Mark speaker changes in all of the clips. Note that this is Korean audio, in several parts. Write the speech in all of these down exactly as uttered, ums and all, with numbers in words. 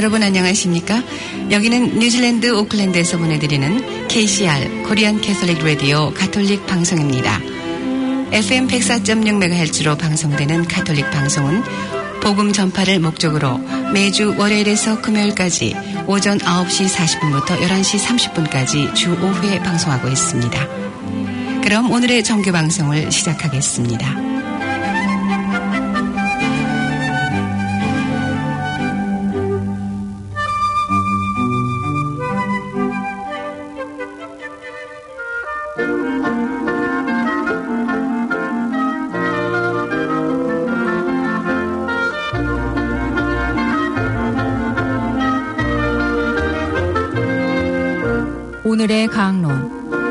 Speaker 1: 여러분 안녕하십니까? 여기는 뉴질랜드 오클랜드에서 보내드리는 케이씨알 코리안 캐톨릭 라디오 가톨릭 방송입니다. 에프엠 백사 점 육 메가헤르츠로 방송되는 가톨릭 방송은 복음 전파를 목적으로 매주 월요일에서 금요일까지 오전 아홉 시 사십 분부터 열한 시 삼십 분까지 주 오 회 방송하고 있습니다. 그럼 오늘의 정규 방송을 시작하겠습니다.
Speaker 2: 오늘의 강론.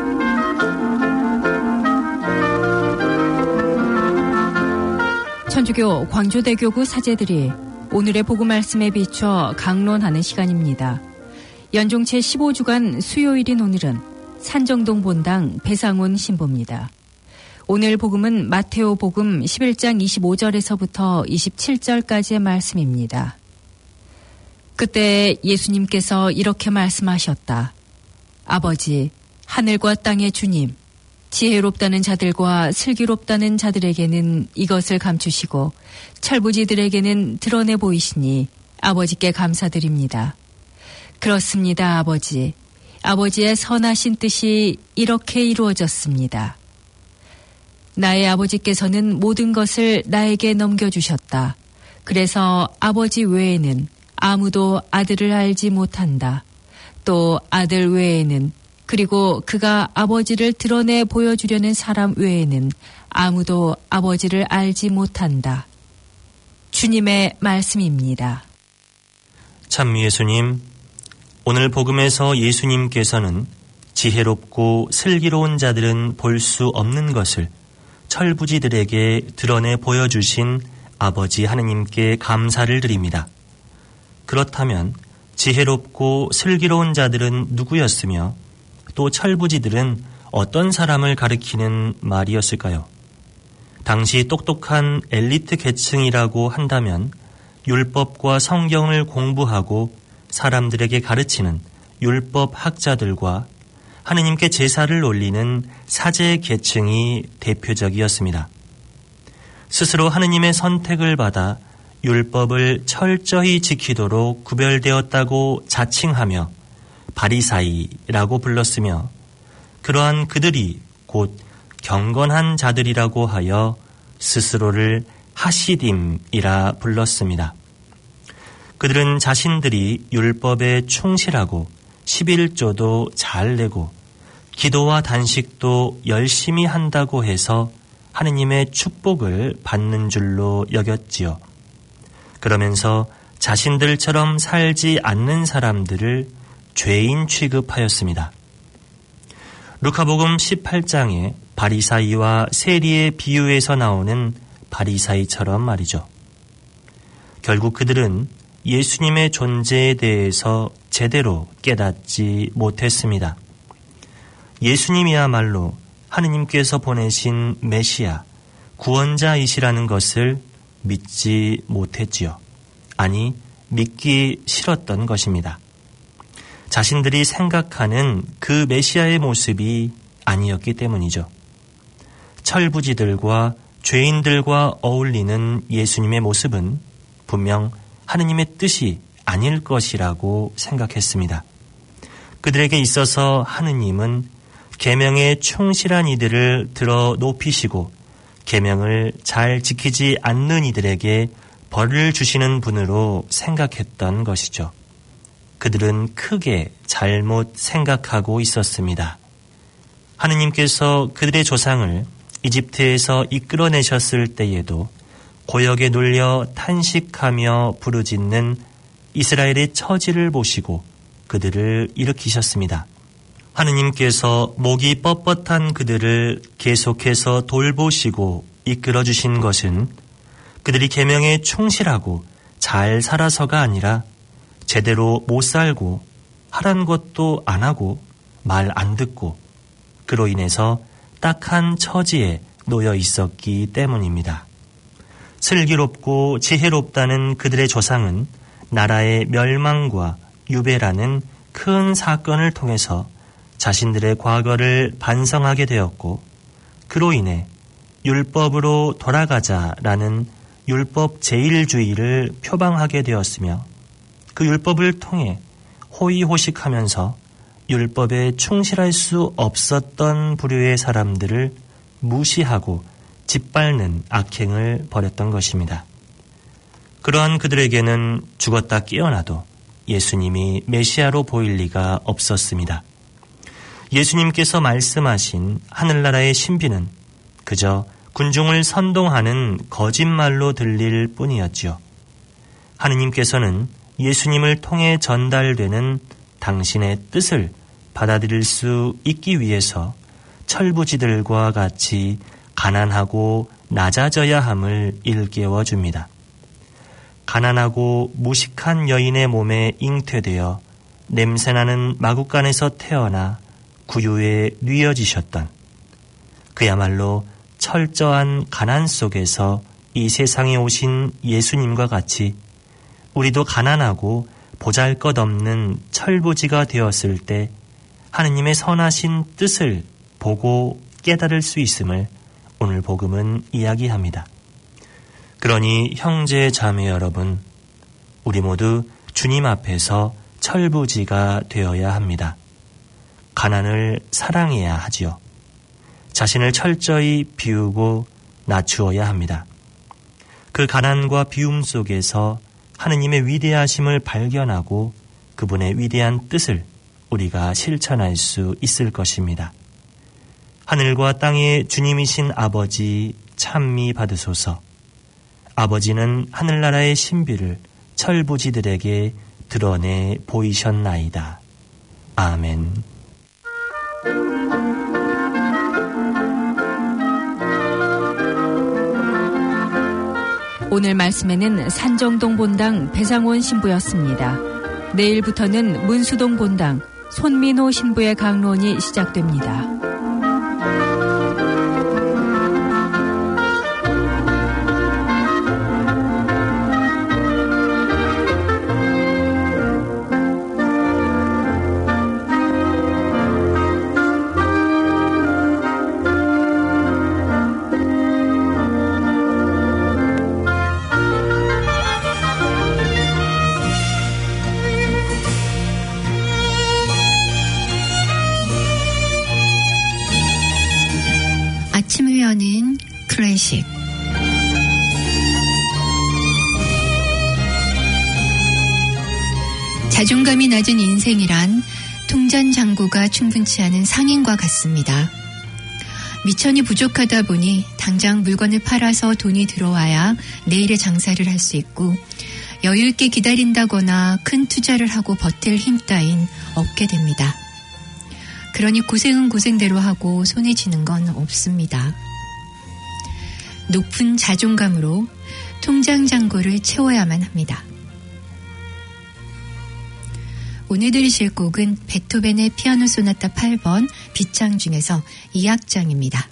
Speaker 2: 천주교 광주대교구 사제들이 오늘의 복음 말씀에 비춰 강론하는 시간입니다. 연중 제십오 주간 수요일인 오늘은 산정동 본당 배상훈 신부입니다. 오늘 복음은 마테오 복음 십일 장 이십오 절에서부터 이십칠 절까지의 말씀입니다. 그때 예수님께서 이렇게 말씀하셨다. 아버지, 하늘과 땅의 주님, 지혜롭다는 자들과 슬기롭다는 자들에게는 이것을 감추시고 철부지들에게는 드러내 보이시니 아버지께 감사드립니다. 그렇습니다, 아버지. 아버지의 선하신 뜻이 이렇게 이루어졌습니다. 나의 아버지께서는 모든 것을 나에게 넘겨주셨다. 그래서 아버지 외에는 아무도 아들을 알지 못한다. 또 아들 외에는 그리고 그가 아버지를 드러내 보여주려는 사람 외에는 아무도 아버지를 알지 못한다. 주님의 말씀입니다.
Speaker 3: 참 예수님, 오늘 복음에서 예수님께서는 지혜롭고 슬기로운 자들은 볼 수 없는 것을 철부지들에게 드러내 보여주신 아버지 하느님께 감사를 드립니다. 그렇다면 지혜롭고 슬기로운 자들은 누구였으며 또 철부지들은 어떤 사람을 가리키는 말이었을까요? 당시 똑똑한 엘리트 계층이라고 한다면 율법과 성경을 공부하고 사람들에게 가르치는 율법 학자들과 하느님께 제사를 올리는 사제 계층이 대표적이었습니다. 스스로 하느님의 선택을 받아 율법을 철저히 지키도록 구별되었다고 자칭하며 바리사이라고 불렀으며 그러한 그들이 곧 경건한 자들이라고 하여 스스로를 하시딤이라 불렀습니다. 그들은 자신들이 율법에 충실하고 십일조도 잘 내고 기도와 단식도 열심히 한다고 해서 하느님의 축복을 받는 줄로 여겼지요. 그러면서 자신들처럼 살지 않는 사람들을 죄인 취급하였습니다. 루카복음 십팔 장에 바리사이와 세리의 비유에서 나오는 바리사이처럼 말이죠. 결국 그들은 예수님의 존재에 대해서 제대로 깨닫지 못했습니다. 예수님이야말로 하느님께서 보내신 메시아, 구원자이시라는 것을 믿지 못했지요. 아니, 믿기 싫었던 것입니다. 자신들이 생각하는 그 메시아의 모습이 아니었기 때문이죠. 철부지들과 죄인들과 어울리는 예수님의 모습은 분명 하느님의 뜻이 아닐 것이라고 생각했습니다. 그들에게 있어서 하느님은 계명에 충실한 이들을 들어 높이시고 계명을 잘 지키지 않는 이들에게 벌을 주시는 분으로 생각했던 것이죠. 그들은 크게 잘못 생각하고 있었습니다. 하느님께서 그들의 조상을 이집트에서 이끌어내셨을 때에도 고역에 눌려 탄식하며 부르짖는 이스라엘의 처지를 보시고 그들을 일으키셨습니다. 하느님께서 목이 뻣뻣한 그들을 계속해서 돌보시고 이끌어주신 것은 그들이 계명에 충실하고 잘 살아서가 아니라 제대로 못 살고 하란 것도 안 하고 말 안 듣고 그로 인해서 딱한 처지에 놓여 있었기 때문입니다. 슬기롭고 지혜롭다는 그들의 조상은 나라의 멸망과 유배라는 큰 사건을 통해서 자신들의 과거를 반성하게 되었고, 그로 인해 율법으로 돌아가자라는 율법 제일주의를 표방하게 되었으며, 그 율법을 통해 호의호식하면서 율법에 충실할 수 없었던 부류의 사람들을 무시하고 짓밟는 악행을 벌였던 것입니다. 그러한 그들에게는 죽었다 깨어나도 예수님이 메시아로 보일 리가 없었습니다. 예수님께서 말씀하신 하늘나라의 신비는 그저 군중을 선동하는 거짓말로 들릴 뿐이었지요. 하느님께서는 예수님을 통해 전달되는 당신의 뜻을 받아들일 수 있기 위해서 철부지들과 같이 가난하고 낮아져야 함을 일깨워 줍니다. 가난하고 무식한 여인의 몸에 잉태되어 냄새나는 마구간에서 태어나 구유에 뉘어지셨던, 그야말로 철저한 가난 속에서 이 세상에 오신 예수님과 같이 우리도 가난하고 보잘것없는 철부지가 되었을 때 하느님의 선하신 뜻을 보고 깨달을 수 있음을 오늘 복음은 이야기합니다. 그러니 형제 자매 여러분, 우리 모두 주님 앞에서 철부지가 되어야 합니다. 가난을 사랑해야 하지요. 자신을 철저히 비우고 낮추어야 합니다. 그 가난과 비움 속에서 하느님의 위대하심을 발견하고 그분의 위대한 뜻을 우리가 실천할 수 있을 것입니다. 하늘과 땅의 주님이신 아버지 찬미 받으소서. 아버지는 하늘나라의 신비를 철부지들에게 드러내 보이셨나이다. 아멘.
Speaker 2: 오늘 말씀에는 산정동 본당 배상원 신부였습니다. 내일부터는 문수동 본당 손민호 신부의 강론이 시작됩니다.
Speaker 4: 아침을 여는 클래식. 자존감이 낮은 인생이란 통잔장고가 충분치 않은 상인과 같습니다. 미천이 부족하다 보니 당장 물건을 팔아서 돈이 들어와야 내일의 장사를 할 수 있고, 여유 있게 기다린다거나 큰 투자를 하고 버틸 힘 따윈 없게 됩니다. 그러니 고생은 고생대로 하고 손에 쥐는 건 없습니다. 높은 자존감으로 통장 잔고를 채워야만 합니다. 오늘 들으실 곡은 베토벤의 피아노 소나타 팔 번 B장 중에서 이 악장입니다.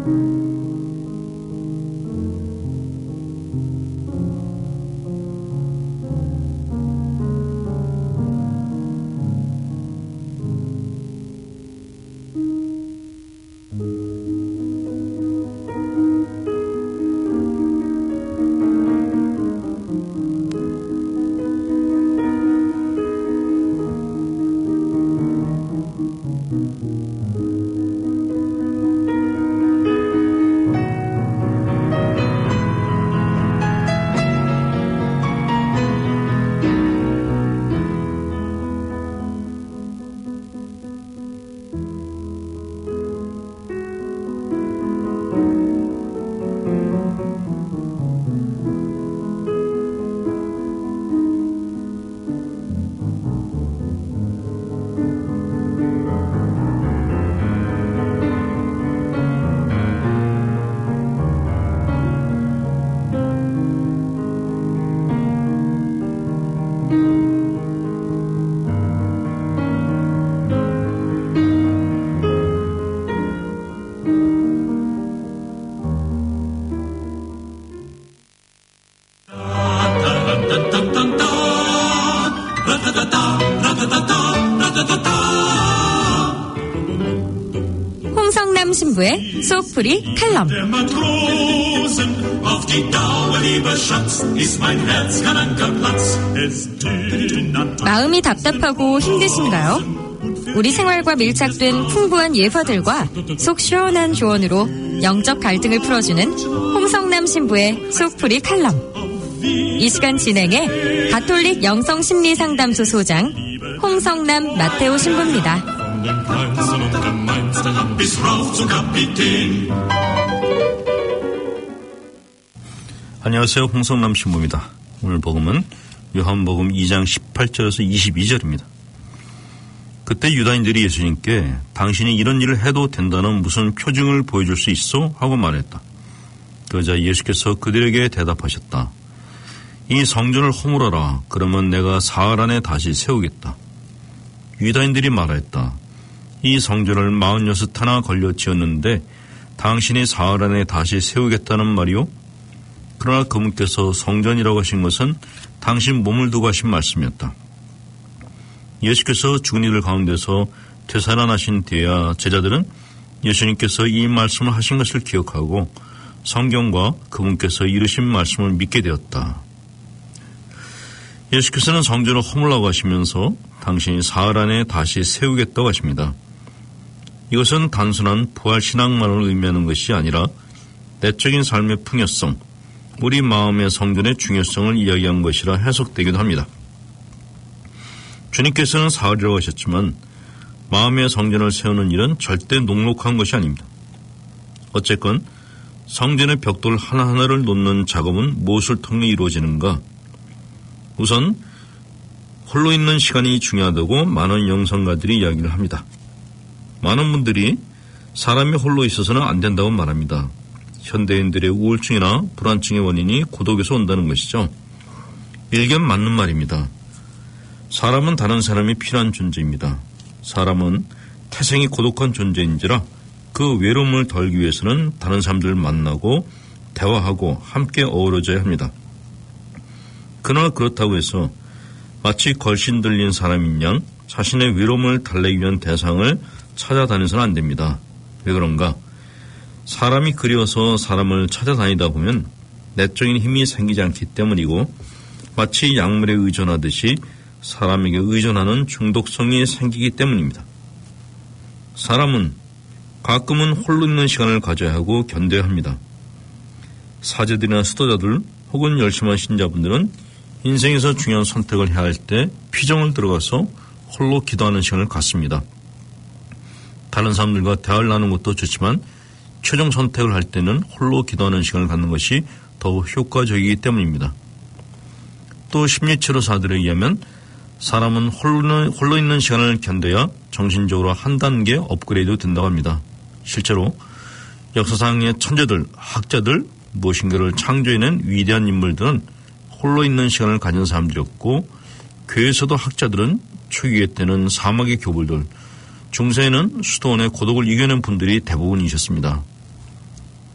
Speaker 5: 홍성남 신부의 속풀이 칼럼. 마음이 답답하고 힘드신가요? 우리 생활과 밀착된 풍부한 예화들과 속 시원한 조언으로 영적 갈등을 풀어주는 홍성남 신부의 속풀이 칼럼. 이 시간 진행해 가톨릭 영성심리상담소 소장 홍성남 마테오 신부입니다.
Speaker 6: 안녕하세요. 홍성남 신부입니다. 오늘 복음은 요한복음 이 장 십팔 절에서 이십이 절입니다. 그때 유다인들이 예수님께 당신이 이런 일을 해도 된다는 무슨 표징을 보여줄 수 있어? 하고 말했다. 그러자 예수께서 그들에게 대답하셨다. 이 성전을 허물어라. 그러면 내가 사흘 안에 다시 세우겠다. 유다인들이 말하였다. 이 성전을 마흔여섯 하나 걸려 지었는데 당신이 사흘 안에 다시 세우겠다는 말이요? 그러나 그분께서 성전이라고 하신 것은 당신 몸을 두고 하신 말씀이었다. 예수께서 죽은 이들 가운데서 되살아나신 뒤에야 제자들은 예수님께서 이 말씀을 하신 것을 기억하고 성경과 그분께서 이루신 말씀을 믿게 되었다. 예수께서는 성전을 허물라고 하시면서 당신이 사흘 안에 다시 세우겠다고 하십니다. 이것은 단순한 부활신앙만을 의미하는 것이 아니라 내적인 삶의 풍요성, 우리 마음의 성전의 중요성을 이야기한 것이라 해석되기도 합니다. 주님께서는 사흘이라고 하셨지만 마음의 성전을 세우는 일은 절대 녹록한 것이 아닙니다. 어쨌건 성전의 벽돌 하나하나를 놓는 작업은 무엇을 통해 이루어지는가? 우선 홀로 있는 시간이 중요하다고 많은 영성가들이 이야기를 합니다. 많은 분들이 사람이 홀로 있어서는 안 된다고 말합니다. 현대인들의 우울증이나 불안증의 원인이 고독에서 온다는 것이죠. 일견 맞는 말입니다. 사람은 다른 사람이 필요한 존재입니다. 사람은 태생이 고독한 존재인지라 그 외로움을 덜기 위해서는 다른 사람들을 만나고 대화하고 함께 어우러져야 합니다. 그러나 그렇다고 해서 마치 걸신 들린 사람인 양 자신의 외로움을 달래기 위한 대상을 찾아다녀서는 안 됩니다. 왜 그런가? 사람이 그리워서 사람을 찾아다니다 보면 내적인 힘이 생기지 않기 때문이고 마치 약물에 의존하듯이 사람에게 의존하는 중독성이 생기기 때문입니다. 사람은 가끔은 홀로 있는 시간을 가져야 하고 견뎌야 합니다. 사제들이나 수도자들 혹은 열심한 신자분들은 인생에서 중요한 선택을 해야 할 때 피정을 들어가서 홀로 기도하는 시간을 갖습니다. 다른 사람들과 대화를 나누는 것도 좋지만 최종 선택을 할 때는 홀로 기도하는 시간을 갖는 것이 더 효과적이기 때문입니다. 또 심리치료사들에 의하면 사람은 홀로, 홀로 있는 시간을 견뎌야 정신적으로 한 단계 업그레이드 된다고 합니다. 실제로 역사상의 천재들, 학자들, 무엇인가를 창조해낸 위대한 인물들은 홀로 있는 시간을 가진 사람들이었고 교회에서도 학자들은 초기에 때는 사막의 교불들, 중세에는 수도원의 고독을 이겨낸 분들이 대부분이셨습니다.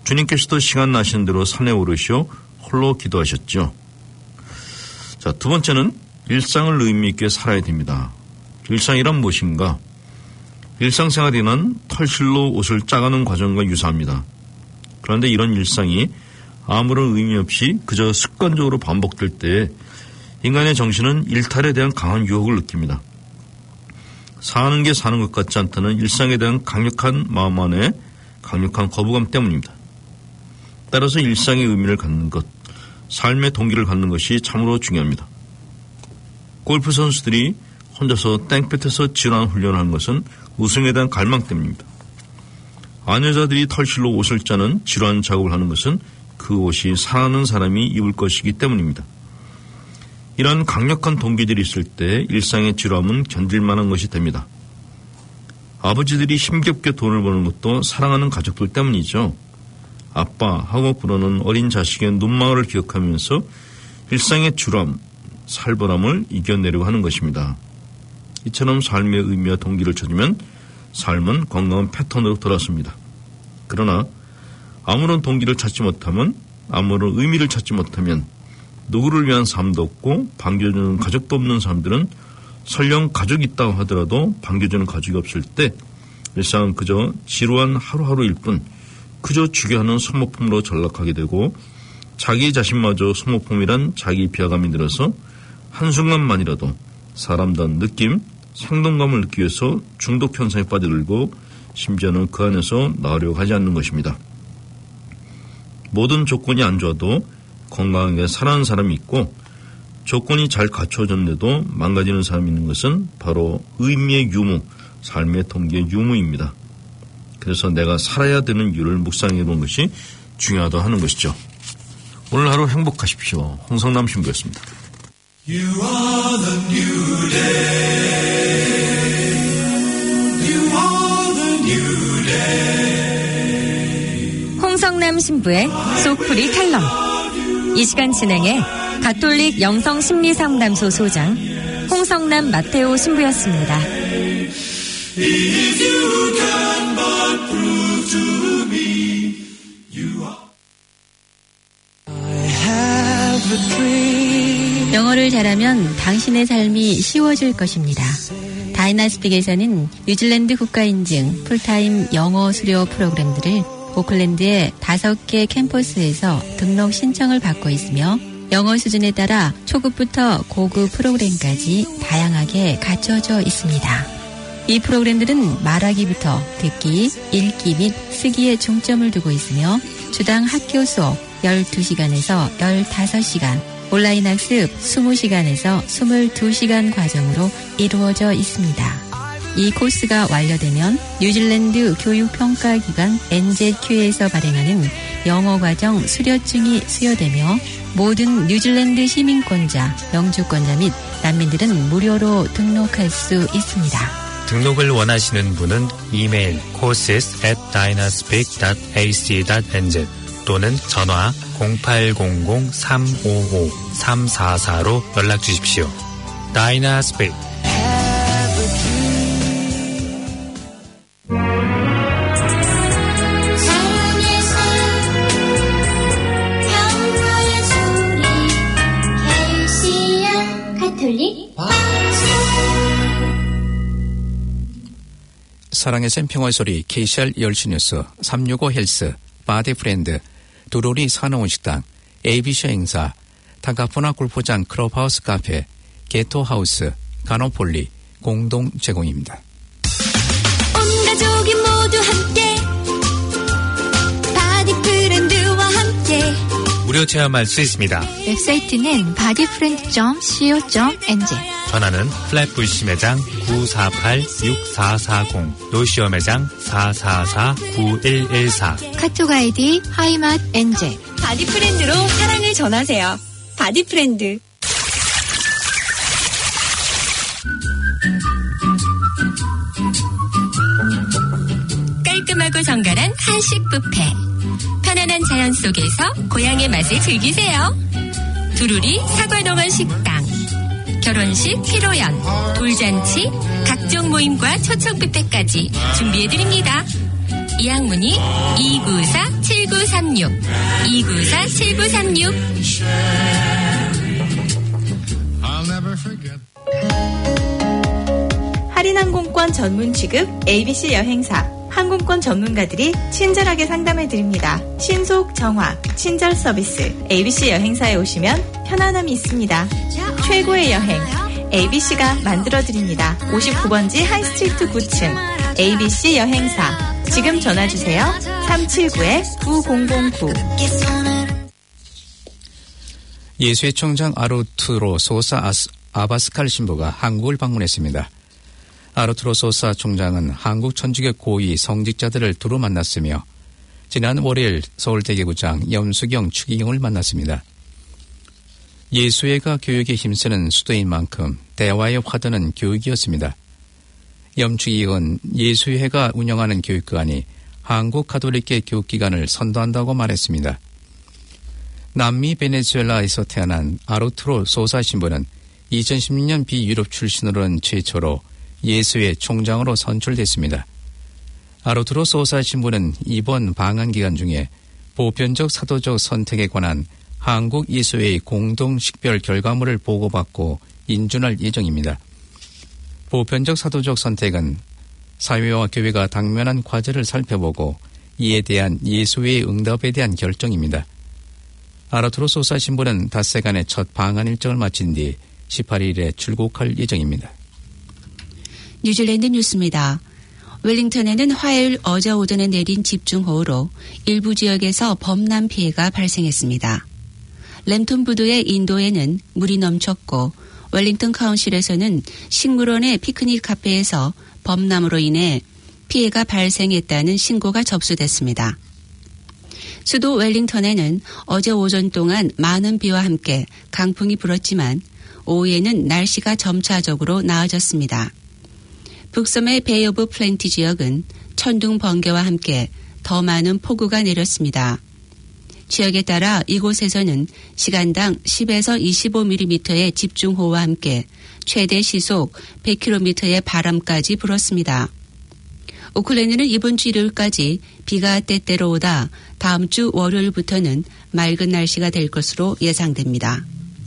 Speaker 6: 주님께서도 시간 나신 대로 산에 오르시어 홀로 기도하셨죠. 자, 두 번째는 일상을 의미 있게 살아야 됩니다. 일상이란 무엇인가? 일상생활에는 털실로 옷을 짜가는 과정과 유사합니다. 그런데 이런 일상이 아무런 의미 없이 그저 습관적으로 반복될 때 인간의 정신은 일탈에 대한 강한 유혹을 느낍니다. 사는 게 사는 것 같지 않다는 일상에 대한 강력한 마음 안에 강력한 거부감 때문입니다. 따라서 일상의 의미를 갖는 것, 삶의 동기를 갖는 것이 참으로 중요합니다. 골프 선수들이 혼자서 땡볕에서 지루한 훈련을 하는 것은 우승에 대한 갈망 때문입니다. 아내자들이 털실로 옷을 짜는 지루한 작업을 하는 것은 그 옷이 사랑하는 사람이 입을 것이기 때문입니다. 이런 강력한 동기들이 있을 때 일상의 지루함은 견딜만한 것이 됩니다. 아버지들이 힘겹게 돈을 버는 것도 사랑하는 가족들 때문이죠. 아빠 하고 부르는 어린 자식의 눈망울을 기억하면서 일상의 지루함, 살벌함을 이겨내려고 하는 것입니다. 이처럼 삶의 의미와 동기를 찾으면 삶은 건강한 패턴으로 돌아섭니다. 그러나 아무런 동기를 찾지 못하면, 아무런 의미를 찾지 못하면 누구를 위한 삶도 없고 반겨주는 가족도 없는 사람들은 설령 가족이 있다고 하더라도 반겨주는 가족이 없을 때 일상은 그저 지루한 하루하루일 뿐 그저 죽여하는 소모품으로 전락하게 되고 자기 자신마저 소모품이란 자기 비하감이 들어서 한순간만이라도 사람다운 느낌, 생동감을 느끼기 위해서 중독 현상에 빠져들고 심지어는 그 안에서 나으려고 하지 않는 것입니다. 모든 조건이 안 좋아도 건강하게 살아가는 사람이 있고 조건이 잘 갖춰졌는데도 망가지는 사람이 있는 것은 바로 의미의 유무, 삶의 동기의 유무입니다. 그래서 내가 살아야 되는 이유를 묵상해 본 것이 중요하다 하는 것이죠. 오늘 하루 행복하십시오. 홍성남 신부였습니다.
Speaker 7: You are the new day. You are the new day.
Speaker 5: 홍성남 신부의 속풀이 칼럼. 이 시간 진행해 가톨릭 영성심리상담소 소장 홍성남 마테오 신부였습니다.
Speaker 7: If you can but prove to me you are. I have a dream.
Speaker 4: 영어를 잘하면 당신의 삶이 쉬워질 것입니다. 다이나스픽에서는 뉴질랜드 국가인증 풀타임 영어 수료 프로그램들을 오클랜드의 다섯 개 캠퍼스에서 등록 신청을 받고 있으며 영어 수준에 따라 초급부터 고급 프로그램까지 다양하게 갖춰져 있습니다. 이 프로그램들은 말하기부터 듣기, 읽기 및 쓰기에 중점을 두고 있으며 주당 학교 수업 열두 시간에서 열다섯 시간, 온라인 학습 이십 시간에서 이십이 시간 과정으로 이루어져 있습니다. 이 코스가 완료되면 뉴질랜드 교육평가기관 엔제큐에서 발행하는 영어과정 수료증이 수여되며 모든 뉴질랜드 시민권자, 영주권자 및 난민들은 무료로 등록할 수 있습니다.
Speaker 8: 등록을 원하시는 분은 이메일 courses at dynaspik dot a c dot n z 또는 전화 공팔공공 삼오오 삼사사로 연락 주십시오. 다이나스픽.
Speaker 9: 사랑의 샘 평화의 소리 케이씨알 열시뉴스 삼육오 헬스 바디프렌드 두루리 산호원 식당 에이비쇼 행사 타카포나 골프장 클럽하우스 카페 게토하우스 가노폴리 공동 제공입니다.
Speaker 10: 온 가족이 모두 함께 바디프렌드와 함께
Speaker 8: 무료 체험할 수 있습니다.
Speaker 10: 웹사이트는 바디프렌드 닷 씨오 닷 엔지
Speaker 8: 전화는 플랫부시 매장 구사팔 육사사공 노시오 매장 사사사 구일일사
Speaker 10: 카톡 아이디 하이맛 엔제
Speaker 5: 바디프렌드로 사랑을 전하세요. 바디프렌드. 깔끔하고 정갈한 한식 뷔페. 편안한 자연 속에서 고향의 맛을 즐기세요. 두루리 사과농원 식당. 결혼식, 피로연, 돌잔치, 각종 모임과 초청 뷔페까지 준비해드립니다. 이양문이 이구사 칠구삼육 이구사 칠구삼육.
Speaker 11: 할인 항공권 전문 취급 에이비씨 여행사. 항공권 전문가들이 친절하게 상담해드립니다. 신속, 정확, 친절 서비스. 에이비씨 여행사에 오시면 편안함이 있습니다. 최고의 여행 에이비씨가 만들어드립니다. 오십구 번지 하이스트리트 구 층 에이비씨 여행사. 지금 전화주세요. 삼칠구 구공공구.
Speaker 9: 예수의 총장 아르투로 소사 아스, 아바스칼 신부가 한국을 방문했습니다. 아르투로 소사 총장은 한국 천주교 고위 성직자들을 두루 만났으며 지난 월요일 서울대개구장 염수경 추기경을 만났습니다. 예수회가 교육에 힘쓰는 수도인 만큼 대화의 화두는 교육이었습니다. 염추기경은 예수회가 운영하는 교육기관이 한국 가톨릭계 교육기관을 선도한다고 말했습니다. 남미 베네수엘라에서 태어난 아르투로 소사 신부는 이천십육 년 비유럽 출신으로는 최초로 예수회 총장으로 선출됐습니다. 아르투로 소사 신부는 이번 방한 기간 중에 보편적 사도적 선택에 관한 한국 예수회의 공동 식별 결과물을 보고받고 인준할 예정입니다. 보편적 사도적 선택은 사회와 교회가 당면한 과제를 살펴보고 이에 대한 예수회의 응답에 대한 결정입니다. 아르투로 소사 신부는 닷새간의 첫 방한 일정을 마친 뒤 십팔 일에 출국할 예정입니다.
Speaker 1: 뉴질랜드 뉴스입니다. 웰링턴에는 화요일 어제 오전에 내린 집중호우로 일부 지역에서 범람 피해가 발생했습니다. 램톤 부두의 인도에는 물이 넘쳤고 웰링턴 카운실에서는 식물원의 피크닉 카페에서 범람으로 인해 피해가 발생했다는 신고가 접수됐습니다. 수도 웰링턴에는 어제 오전 동안 많은 비와 함께 강풍이 불었지만 오후에는 날씨가 점차적으로 나아졌습니다. 북섬의 베이 오브 플랜티 지역은 천둥 번개와 함께 더 많은 폭우가 내렸습니다. 지역에 따라 이곳에서는 시간당 십에서 이십오 밀리미터의 집중호우와 함께 최대 시속 백 킬로미터의 바람까지 불었습니다. 오클랜드는 이번 주 일요일까지 비가 때때로 오다 다음 주 월요일부터는 맑은 날씨가 될 것으로 예상됩니다.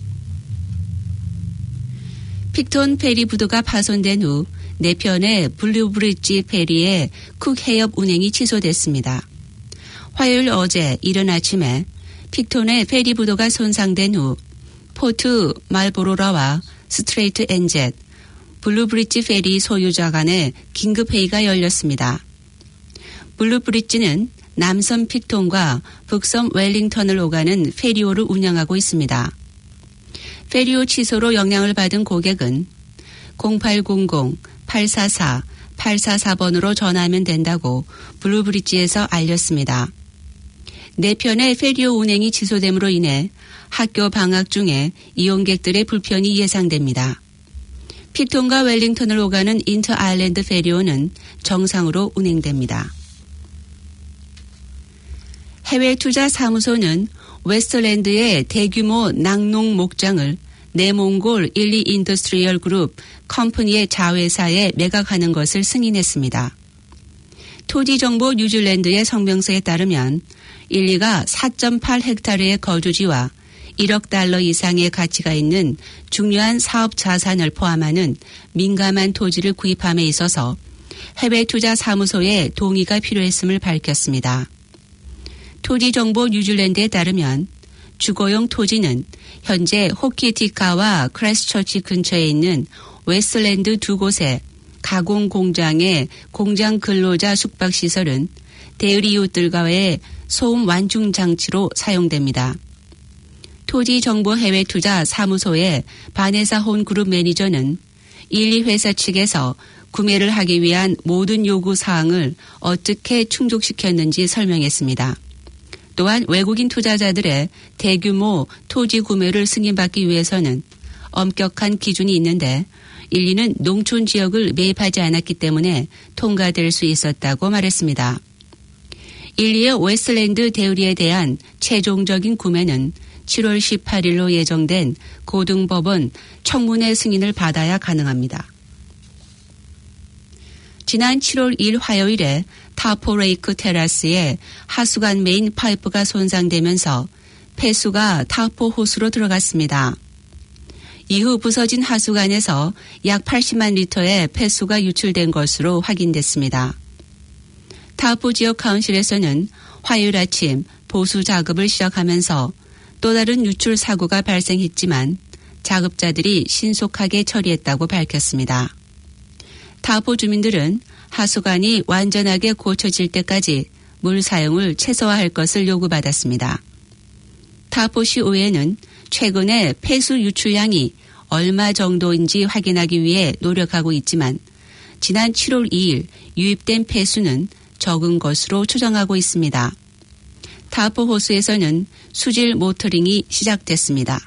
Speaker 1: 픽톤 페리 부두가 파손된 후 네 편의 블루브릿지 페리의 쿡 해협 운행이 취소됐습니다. 화요일 어제 이른 아침에 픽톤의 페리 부도가 손상된 후 포트 말보로라와 스트레이트 엔젯, 블루브릿지 페리 소유자 간의 긴급회의가 열렸습니다. 블루브릿지는 남섬 픽톤과 북섬 웰링턴을 오가는 페리호를 운영하고 있습니다. 페리호 취소로 영향을 받은 고객은 공팔공공 팔사사 팔사사 번으로 전화하면 된다고 블루브릿지에서 알렸습니다. 네 편의 페리호 운행이 취소됨으로 인해 학교 방학 중에 이용객들의 불편이 예상됩니다. 픽톤과 웰링턴을 오가는 인터 아일랜드 페리호는 정상으로 운행됩니다. 해외 투자 사무소는 웨스트랜드의 대규모 낙농 목장을 네몽골 일리 인더스트리얼 그룹 컴퍼니의 자회사에 매각하는 것을 승인했습니다. 토지정보 뉴질랜드의 성명서에 따르면 일리가 사 점 팔 헥타르의 거주지와 일억 달러 이상의 가치가 있는 중요한 사업 자산을 포함하는 민감한 토지를 구입함에 있어서 해외 투자 사무소의 동의가 필요했음을 밝혔습니다. 토지정보 뉴질랜드에 따르면 주거용 토지는 현재 호키티카와 크라이스처치 근처에 있는 웨스트랜드 두 곳의 가공 공장의 공장 근로자 숙박시설은 대리 이웃들과의 소음 완충 장치로 사용됩니다. 토지정보 해외투자 사무소의 바네사 혼 그룹 매니저는 일리 회사 측에서 구매를 하기 위한 모든 요구 사항을 어떻게 충족시켰는지 설명했습니다. 또한 외국인 투자자들의 대규모 토지 구매를 승인받기 위해서는 엄격한 기준이 있는데 일리는 농촌 지역을 매입하지 않았기 때문에 통과될 수 있었다고 말했습니다. 일리의 웨스트랜드 데이리에 대한 최종적인 구매는 칠월 십팔일로 예정된 고등법원 청문회 승인을 받아야 가능합니다. 지난 칠월 일일 화요일에 타포레이크 테라스에 하수관 메인 파이프가 손상되면서 폐수가 타포 호수로 들어갔습니다. 이후 부서진 하수관에서 약 팔십만 리터의 폐수가 유출된 것으로 확인됐습니다. 타포 지역 카운실에서는 화요일 아침 보수 작업을 시작하면서 또 다른 유출 사고가 발생했지만 작업자들이 신속하게 처리했다고 밝혔습니다. 타포 주민들은 하수관이 완전하게 고쳐질 때까지 물 사용을 최소화할 것을 요구받았습니다. 타포시 의회는 최근에 폐수 유출량이 얼마 정도인지 확인하기 위해 노력하고 있지만 지난 칠월 이일 유입된 폐수는 적은 것으로 추정하고 있습니다. 타포 호수에서는 수질 모터링이 시작됐습니다.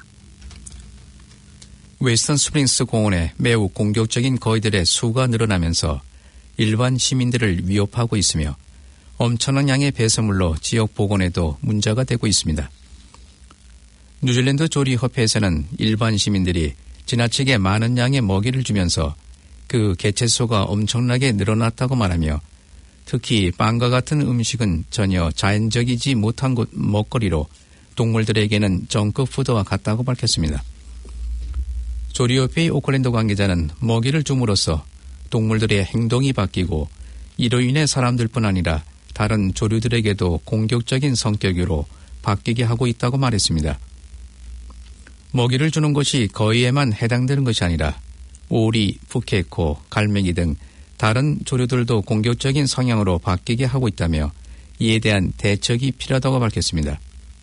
Speaker 9: 웨스턴 스프링스 공원에 매우 공격적인 거위들의 수가 늘어나면서 일반 시민들을 위협하고 있으며 엄청난 양의 배설물로 지역 보건에도 문제가 되고 있습니다. 뉴질랜드 조리협회에서는 일반 시민들이 지나치게 많은 양의 먹이를 주면서 그 개체수가 엄청나게 늘어났다고 말하며 특히 빵과 같은 음식은 전혀 자연적이지 못한 먹거리로 동물들에게는 정크 푸드와 같다고 밝혔습니다. 조리협회의 오클랜드 관계자는 먹이를 줌으로써 동물들의 행동이 바뀌고 이로 인해 사람들뿐 아니라 다른 조류들에게도 공격적인 성격으로 바뀌게 하고 있다고 말했습니다. 먹이를 주는 것이 거위에만 해당되는 것이 아니라 오리, 푸케코, 갈매기 등 다른 조류들도 공격적인 성향으로 바뀌게 하고 있다며 이에 대한 대책이 필요하다고 밝혔습니다.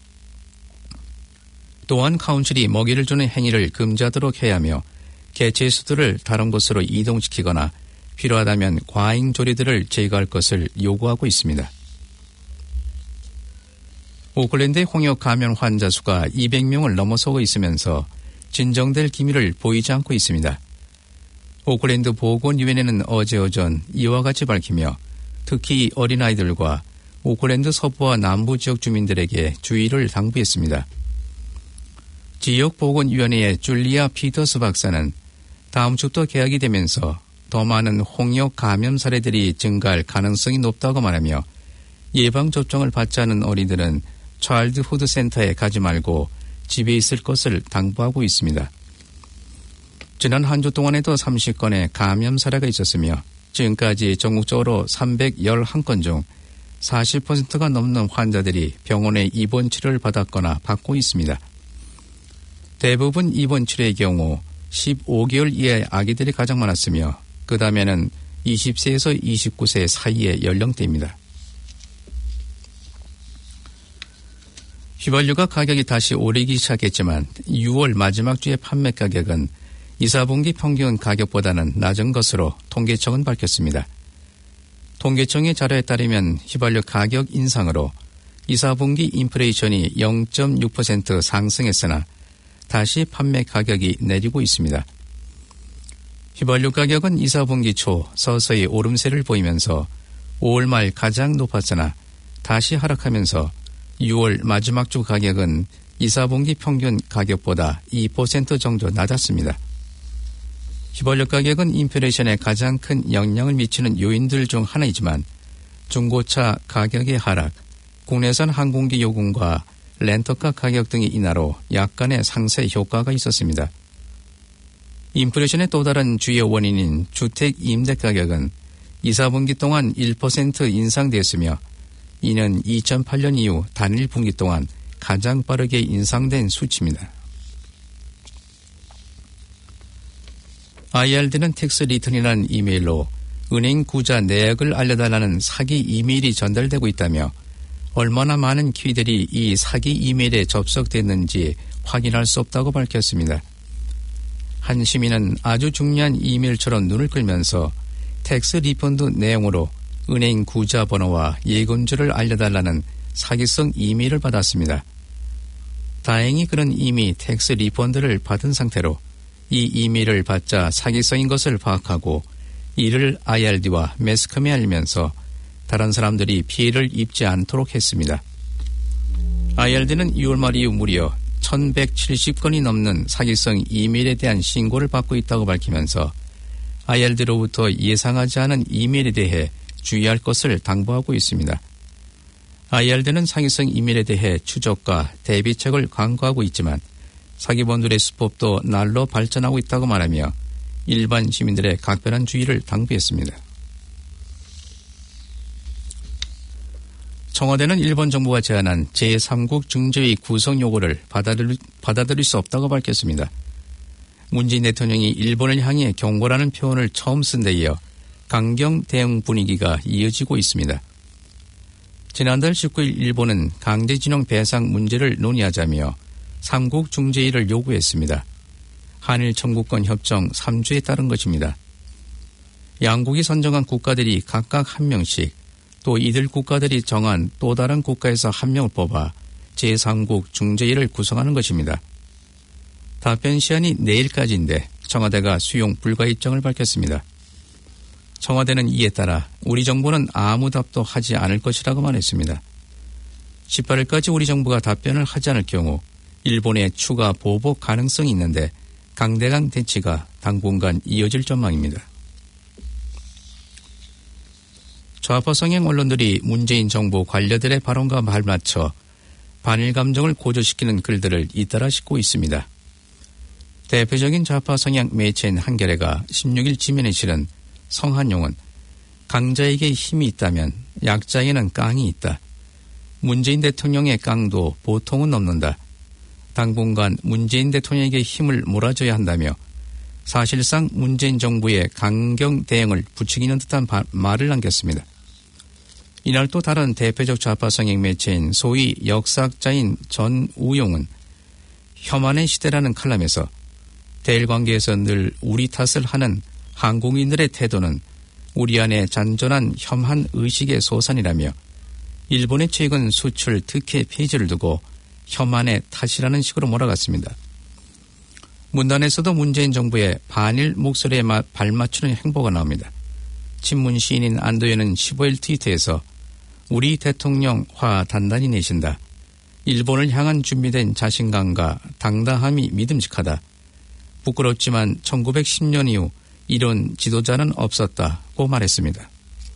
Speaker 9: 또한 카운슬이 먹이를 주는 행위를 금지하도록 해야 하며 개체 수들을 다른 곳으로 이동시키거나 필요하다면 과잉 조리들을 제거할 것을 요구하고 있습니다. 오클랜드의 홍역 감염 환자 수가 이백 명을 넘어서고 있으면서 진정될 기미를 보이지 않고 있습니다. 오클랜드 보건위원회는 어제 오전 이와 같이 밝히며 특히 어린아이들과 오클랜드 서부와 남부 지역 주민들에게 주의를 당부했습니다. 지역보건위원회의 줄리아 피터스 박사는 다음 주부터 개학이 되면서 더 많은 홍역 감염 사례들이 증가할 가능성이 높다고 말하며 예방접종을 받지 않은 어린이들은 차일드 푸드 센터에 가지 말고 집에 있을 것을 당부하고 있습니다. 지난 한 주 동안에도 삼십 건의 감염 사례가 있었으며 지금까지 전국적으로 삼백십일 건 중 사십 퍼센트가 넘는 환자들이 병원에 입원 치료를 받았거나 받고 있습니다. 대부분 입원 치료의 경우 십오 개월 이하의 아기들이 가장 많았으며 그 다음에는 이십 세에서 이십구 세 사이의 연령대입니다. 휘발유가 가격이 다시 오르기 시작했지만 유월 마지막 주의 판매 가격은 이, 사분기 평균 가격보다는 낮은 것으로 통계청은 밝혔습니다. 통계청의 자료에 따르면 휘발유 가격 인상으로 이, 사분기 인플레이션이 영 점 육 퍼센트 상승했으나 다시 판매 가격이 내리고 있습니다. 휘발유 가격은 이, 사분기 초 서서히 오름세를 보이면서 오월 말 가장 높았으나 다시 하락하면서 유월 마지막 주 가격은 이, 사분기 평균 가격보다 이 퍼센트 정도 낮았습니다. 휘발유 가격은 인플레이션에 가장 큰 영향을 미치는 요인들 중 하나이지만 중고차 가격의 하락, 국내산 항공기 요금과 렌터카 가격 등의 인하로 약간의 상세 효과가 있었습니다. 인플레이션의 또 다른 주요 원인인 주택 임대 가격은 이, 사분기 동안 일 퍼센트 인상되었으며 이는 이천팔 년 이후 단일 분기 동안 가장 빠르게 인상된 수치입니다. 아이알디는 텍스 리턴이라는 이메일로 은행 구자 내역을 알려달라는 사기 이메일이 전달되고 있다며 얼마나 많은 키위들이 이 사기 이메일에 접속됐는지 확인할 수 없다고 밝혔습니다. 한 시민은 아주 중요한 이메일처럼 눈을 끌면서 텍스 리펀드 내용으로 은행 구자 번호와 예금주를 알려달라는 사기성 이메일을 받았습니다. 다행히 그는 이미 텍스 리펀드를 받은 상태로 이 이메일을 받자 사기성인 것을 파악하고 이를 아이알디와 매스컴에 알리면서 다른 사람들이 피해를 입지 않도록 했습니다. 아이알디는 유월 말 이후 무려 천백칠십 건이 넘는 사기성 이메일에 대한 신고를 받고 있다고 밝히면서 아이알디로부터 예상하지 않은 이메일에 대해 주의할 것을 당부하고 있습니다. 아이알디는 사기성 이메일에 대해 추적과 대비책을 강구하고 있지만 사기범들의 수법도 날로 발전하고 있다고 말하며 일반 시민들의 각별한 주의를 당부했습니다. 청와대는 일본 정부가 제안한 제삼국 중재위 구성 요구를 받아들일, 받아들일 수 없다고 밝혔습니다. 문재인 대통령이 일본을 향해 경고라는 표현을 처음 쓴 데 이어 강경 대응 분위기가 이어지고 있습니다. 지난달 십구 일 일본은 강제징용 배상 문제를 논의하자며 삼국 중재위를 요구했습니다. 한일 청구권 협정 삼 주에 따른 것입니다. 양국이 선정한 국가들이 각각 한 명씩 또 이들 국가들이 정한 또 다른 국가에서 한 명을 뽑아 제삼국 중재위를 구성하는 것입니다. 답변 시한이 내일까지인데 청와대가 수용 불가 입장을 밝혔습니다. 청와대는 이에 따라 우리 정부는 아무 답도 하지 않을 것이라고 말했습니다. 십팔 일까지 우리 정부가 답변을 하지 않을 경우 일본의 추가 보복 가능성이 있는데 강대강 대치가 당분간 이어질 전망입니다. 좌파 성향 언론들이 문재인 정부 관료들의 발언과 발맞춰 반일 감정을 고조시키는 글들을 잇따라 싣고 있습니다. 대표적인 좌파 성향 매체인 한겨레가 십육 일 지면에 실은 성한용은 강자에게 힘이 있다면 약자에게는 깡이 있다. 문재인 대통령의 깡도 보통은 넘는다. 당분간 문재인 대통령에게 힘을 몰아줘야 한다며 사실상 문재인 정부의 강경 대응을 부추기는 듯한 바, 말을 남겼습니다. 이날 또 다른 대표적 좌파 성향 매체인 소위 역사학자인 전우용은 혐한의 시대라는 칼럼에서 대일관계에서 늘 우리 탓을 하는 한국인들의 태도는 우리 안에 잔존한 혐한 의식의 소산이라며 일본의 최근 수출 특혜 폐지를 두고 혐한의 탓이라는 식으로 몰아갔습니다. 문단에서도 문재인 정부의 반일 목소리에 발맞추는 행보가 나옵니다. 친문 시인인 안도현은 십오 일 트위터에서 우리 대통령 화 단단히 내신다. 일본을 향한 준비된 자신감과 당당함이 믿음직하다. 부끄럽지만 천구백십 년 이후 이런 지도자는 없었다고 말했습니다.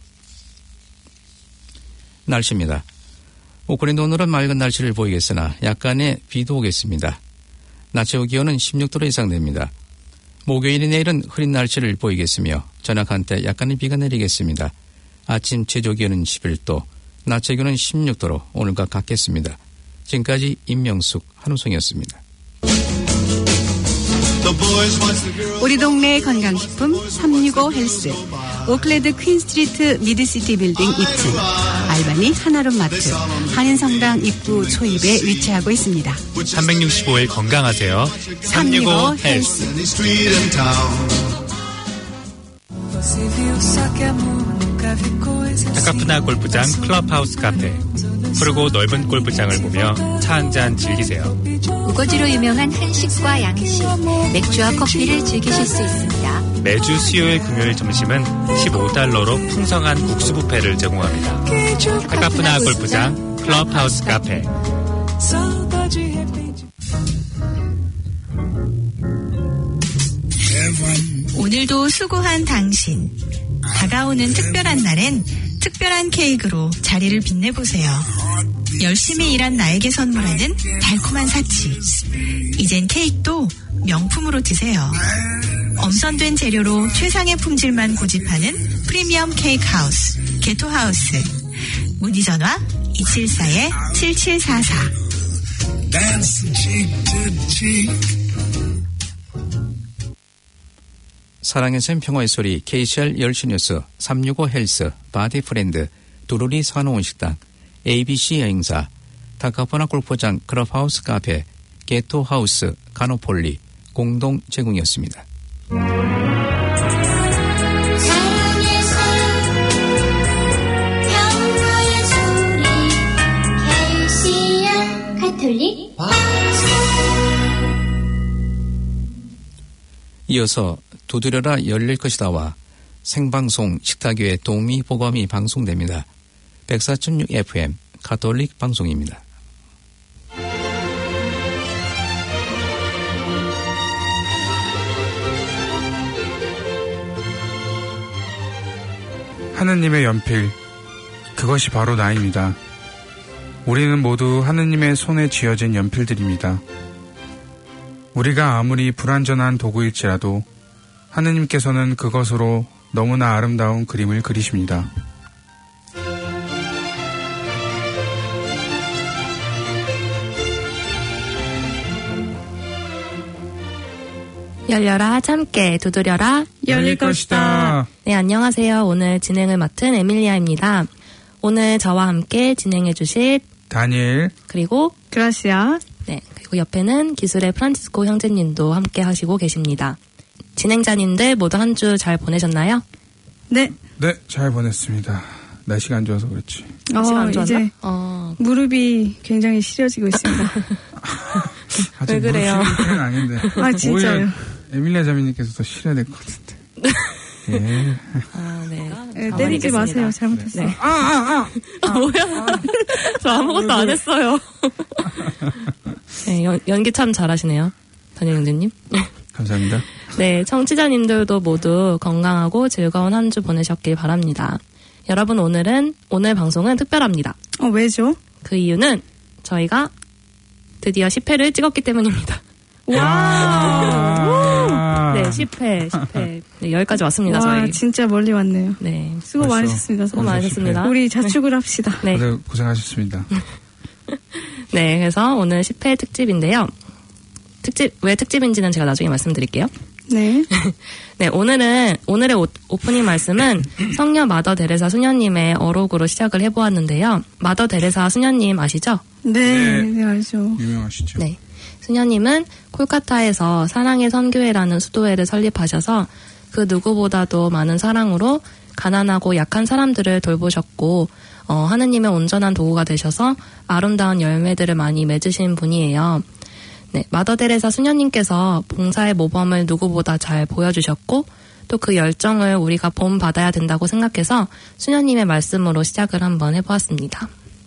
Speaker 9: 날씨입니다. 오클랜드 오늘은 맑은 날씨를 보이겠으나 약간의 비도 오겠습니다. 낮 최고 기온은 십육 도로 예상됩니다. 목요일인 내일은 흐린 날씨를 보이겠으며 저녁 한때 약간의 비가 내리겠습니다. 아침 최저 기온은 십일 도, 낮 최고 기온은 십육 도로 오늘과 같겠습니다. 지금까지 임명숙 한우성이었습니다.
Speaker 1: 우리 동네 건강식품 삼육오 헬스 오클랜드 퀸스트리트 미드시티 빌딩 이 층 알바니 하나룸마트 한인성당 입구 초입에 위치하고 있습니다.
Speaker 8: 삼백육십오 일 건강하세요.
Speaker 1: 삼육오 헬스.
Speaker 8: 타카푸나 골프장 클럽하우스 카페. 푸르고 넓은 골프장을 보며 차 한잔 즐기세요.
Speaker 10: 우거지로 유명한 한식과 양식, 맥주와 커피를 즐기실 수 있습니다.
Speaker 8: 매주 수요일 금요일 점심은 십오 달러로 풍성한 국수 뷔페를 제공합니다. 타카푸나 골프장 클럽하우스 카페.
Speaker 11: 오늘도 수고한 당신. 다가오는 특별한 날엔 특별한 케이크로 자리를 빛내보세요. 열심히 일한 나에게 선물하는 달콤한 사치. 이젠 케이크도 명품으로 드세요. 엄선된 재료로 최상의 품질만 고집하는 프리미엄 케이크 하우스, 게토 하우스. 문의 전화 이칠사 칠칠사사.
Speaker 9: 사랑의 샘 평화의 소리 케이씨알 열시 뉴스 삼육오 헬스 바디 프렌드 두루리 산호원 식당 에이비씨 여행사 타카푸나 골프장 클럽하우스 카페 게토하우스 가노폴리 공동 제공이었습니다.
Speaker 12: 사랑의 샘 평화의 소리 케이씨알 가톨릭
Speaker 9: 이어서 두드려라 열릴 것이다와 생방송 식탁교회 동미보감이 방송됩니다. 백사 점 육 에프엠 가톨릭 방송입니다.
Speaker 13: 하느님의 연필, 그것이 바로 나입니다. 우리는 모두 하느님의 손에 쥐어진 연필들입니다. 우리가 아무리 불완전한 도구일지라도 하느님께서는 그것으로 너무나 아름다운 그림을 그리십니다.
Speaker 14: 열려라 참깨 두드려라
Speaker 13: 열릴 것이다.
Speaker 14: 네, 안녕하세요. 오늘 진행을 맡은 에밀리아입니다. 오늘 저와 함께 진행해 주실
Speaker 13: 다니엘
Speaker 14: 그리고
Speaker 15: 그라시아
Speaker 14: 네, 그리고 옆에는 기술의 프란치스코 형제님도 함께 하시고 계십니다. 진행자님들 모두 한 주 잘 보내셨나요?
Speaker 15: 네.
Speaker 13: 네, 잘 보냈습니다. 날씨가 안 좋아서 그렇지.
Speaker 14: 날씨가 안 좋았나?
Speaker 15: 이제
Speaker 14: 어.
Speaker 15: 무릎이 굉장히 시려지고 있습니다.
Speaker 14: 왜 그래요?
Speaker 13: 아닌데.
Speaker 15: 아, 진짜요?
Speaker 13: 에밀리아 자매님께서 더 실어야 될 것 같은데. 예.
Speaker 14: 아, 네.
Speaker 15: 네 때리지 마세요. 잘못했어요.
Speaker 14: 네.
Speaker 15: 아, 아, 아.
Speaker 14: 아, 뭐야? 저 아무것도 안 했어요. 네, 연, 연기 참 잘하시네요. 다니엘 형제님.
Speaker 13: 감사합니다.
Speaker 14: 네, 청취자님들도 모두 건강하고 즐거운 한 주 보내셨길 바랍니다. 여러분, 오늘은, 오늘 방송은 특별합니다.
Speaker 15: 어, 왜죠?
Speaker 14: 그 이유는 저희가 드디어 십 회를 찍었기 때문입니다.
Speaker 15: 와!
Speaker 14: 네, 십 회, 십 회. 네, 여기까지 왔습니다,
Speaker 15: 와,
Speaker 14: 저희.
Speaker 15: 진짜 멀리 왔네요.
Speaker 14: 네.
Speaker 15: 수고 많으셨습니다.
Speaker 14: 수고 많으셨습니다.
Speaker 15: 우리 자축을 합시다.
Speaker 14: 네.
Speaker 13: 다들 고생하셨습니다.
Speaker 14: 네, 그래서 오늘 십 회 특집인데요. 특집, 왜 특집인지는 제가 나중에 말씀드릴게요.
Speaker 15: 네.
Speaker 14: 네, 오늘은, 오늘의 오, 오프닝 말씀은 성녀 마더 데레사 수녀님의 어록으로 시작을 해보았는데요. 마더 데레사 수녀님 아시죠?
Speaker 15: 네, 네, 네 알죠.
Speaker 13: 유명하시죠.
Speaker 14: 네. 수녀님은 콜카타에서 사랑의 선교회라는 수도회를 설립하셔서 그 누구보다도 많은 사랑으로 가난하고 약한 사람들을 돌보셨고, 어, 하느님의 온전한 도구가 되셔서 아름다운 열매들을 많이 맺으신 분이에요. 네, 마더 데레사 수녀님께서 봉사의 모범을 누구보다 잘 보여주셨고 또 그 열정을 우리가 본받아야 된다고 생각해서 수녀님의 말씀으로 시작을 한번 해보았습니다.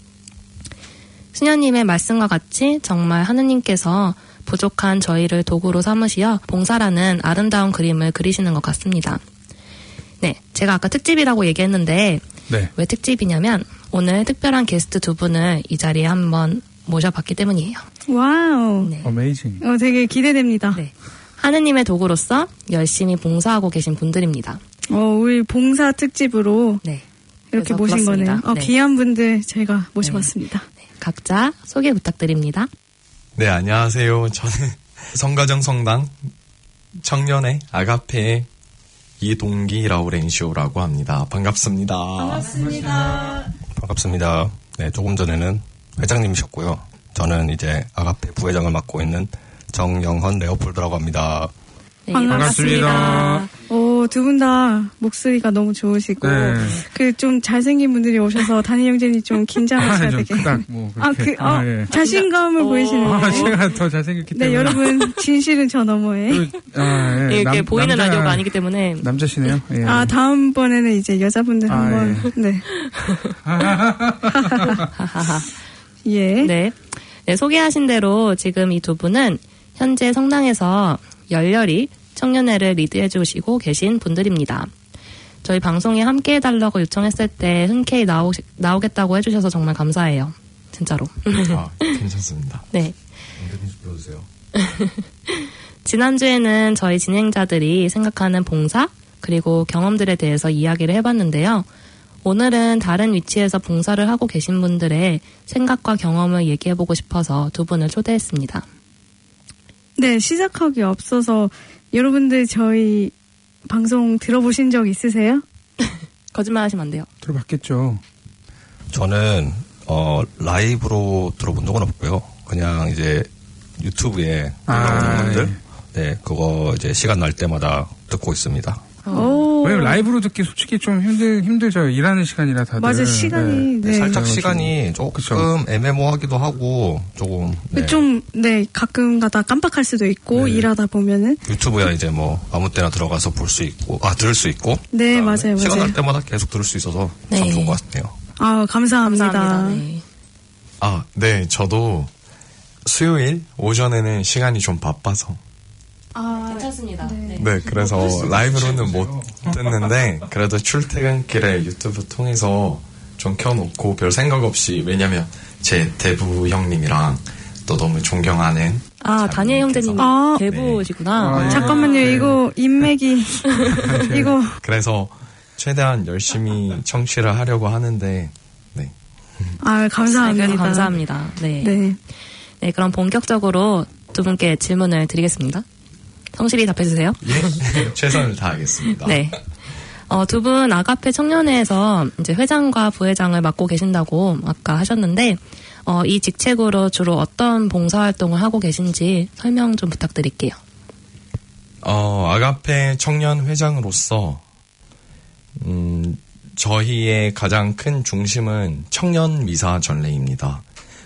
Speaker 14: 수녀님의 말씀과 같이 정말 하느님께서 부족한 저희를 도구로 삼으시어 봉사라는 아름다운 그림을 그리시는 것 같습니다. 네, 제가 아까 특집이라고 얘기했는데
Speaker 13: 네.
Speaker 14: 왜 특집이냐면 오늘 특별한 게스트 두 분을 이 자리에 한번 모셔봤기 때문이에요.
Speaker 15: 와우.
Speaker 14: 네.
Speaker 13: 어메이징.
Speaker 15: 어, 되게 기대됩니다.
Speaker 14: 네. 하느님의 도구로서 열심히 봉사하고 계신 분들입니다.
Speaker 15: 어, 우리 봉사 특집으로
Speaker 14: 네.
Speaker 15: 이렇게
Speaker 14: 그래서
Speaker 15: 모신
Speaker 14: 그렇습니다.
Speaker 15: 거네요. 어,
Speaker 14: 네.
Speaker 15: 귀한 분들 저희가 모셔봤습니다.
Speaker 14: 네. 네. 각자 소개 부탁드립니다.
Speaker 16: 네, 안녕하세요. 저는 성가정 성당 청년의 아가페의 이동기 라우렌시오라고 합니다. 반갑습니다.
Speaker 15: 반갑습니다.
Speaker 17: 반갑습니다. 네, 조금 전에는 회장님이셨고요. 저는 이제 아가페 부회장을 맡고 있는 정영헌 레오폴드라고 합니다.
Speaker 14: 네,
Speaker 13: 반갑습니다.
Speaker 14: 반갑습니다.
Speaker 15: 오, 두 분 다 목소리가 너무 좋으시고,
Speaker 13: 네.
Speaker 15: 그 좀 잘생긴 분들이 오셔서 다니 형제님 좀 긴장하셔야
Speaker 13: 아, 좀
Speaker 15: 되게.
Speaker 13: 크다, 뭐
Speaker 15: 아, 그,
Speaker 13: 그렇게.
Speaker 15: 어,
Speaker 13: 아, 예.
Speaker 15: 자신감을 보이시는
Speaker 13: 아,
Speaker 15: 거예요.
Speaker 13: 제가 더 잘생겼기 때문에.
Speaker 15: 네, 여러분, 진실은 저 너머에.
Speaker 13: 아, 예.
Speaker 14: 이렇게
Speaker 13: 남-
Speaker 14: 보이는
Speaker 13: 남자-
Speaker 14: 라디오가 아니기 때문에.
Speaker 13: 남자시네요. 예.
Speaker 15: 아, 다음번에는 이제 여자분들
Speaker 13: 아,
Speaker 15: 한번, 네.
Speaker 14: 하하하.
Speaker 15: 예.
Speaker 14: 네. 네, 소개하신 대로 지금 이 두 분은 현재 성당에서 열렬히 청년회를 리드해 주시고 계신 분들입니다. 저희 방송에 함께 해달라고 요청했을 때 흔쾌히 나오, 나오겠다고 해주셔서 정말 감사해요. 진짜로.
Speaker 16: 아, 괜찮습니다.
Speaker 14: 네.
Speaker 16: 언제든지 불러주세요.
Speaker 14: 지난주에는 저희 진행자들이 생각하는 봉사 그리고 경험들에 대해서 이야기를 해봤는데요. 오늘은 다른 위치에서 봉사를 하고 계신 분들의 생각과 경험을 얘기해보고 싶어서 두 분을 초대했습니다.
Speaker 15: 네, 시작하기 앞서서 여러분들 저희 방송 들어보신 적 있으세요?
Speaker 14: 거짓말 하시면 안 돼요.
Speaker 13: 들어봤겠죠.
Speaker 17: 저는 어, 라이브로 들어본 적은 없고요. 그냥 이제 유튜브에 올라오는
Speaker 13: 아,
Speaker 17: 분들,
Speaker 13: 예.
Speaker 17: 네, 그거 이제 시간 날 때마다 듣고 있습니다.
Speaker 15: 오.
Speaker 13: 왜냐면 라이브로 듣기 솔직히 좀 힘들, 힘들죠. 일하는 시간이라 다들.
Speaker 15: 맞아, 시간이,
Speaker 17: 네,
Speaker 15: 네.
Speaker 17: 살짝 시간이 조금
Speaker 13: 그쵸.
Speaker 17: 애매모하기도 하고 조금 네.
Speaker 15: 좀, 네, 가끔 가다 깜빡할 수도 있고,
Speaker 17: 네.
Speaker 15: 일하다 보면은.
Speaker 17: 유튜브야 이제 뭐 아무 때나 들어가서 볼 수 있고 아 들을 수 있고
Speaker 15: 네, 맞아요,
Speaker 17: 시간
Speaker 15: 맞아요.
Speaker 17: 날 때마다 계속 들을 수 있어서 참
Speaker 14: 네.
Speaker 17: 좋은 것 같네요.
Speaker 15: 아, 감사합니다.
Speaker 14: 감사합니다. 네.
Speaker 16: 아, 네, 저도 수요일 오전에는 시간이 좀 바빠서.
Speaker 15: 아,
Speaker 14: 괜찮습니다. 네.
Speaker 16: 네, 그래서 라이브로는 못, 됐는데 그래도 출퇴근길에 유튜브 통해서 좀 켜놓고 별 생각 없이 왜냐면 제 대부 형님이랑 또 너무 존경하는
Speaker 14: 아 다니엘 형제님이
Speaker 15: 아,
Speaker 14: 대부시구나.
Speaker 15: 네. 아, 잠깐만요. 네. 이거 인맥이 이거
Speaker 16: 그래서 최대한 열심히 청취를 하려고 하는데 네.
Speaker 15: 아 감사합니다.
Speaker 14: 네, 감사합니다. 네.
Speaker 15: 네.
Speaker 14: 네 그럼 본격적으로 두 분께 질문을 드리겠습니다. 성실히 답해주세요.
Speaker 16: 예, 최선을 다하겠습니다.
Speaker 14: 네. 어, 두 분 아가페 청년회에서 이제 회장과 부회장을 맡고 계신다고 아까 하셨는데, 어, 이 직책으로 주로 어떤 봉사활동을 하고 계신지 설명 좀 부탁드릴게요.
Speaker 16: 어, 아가페 청년 회장으로서, 음, 저희의 가장 큰 중심은 청년 미사 전례입니다.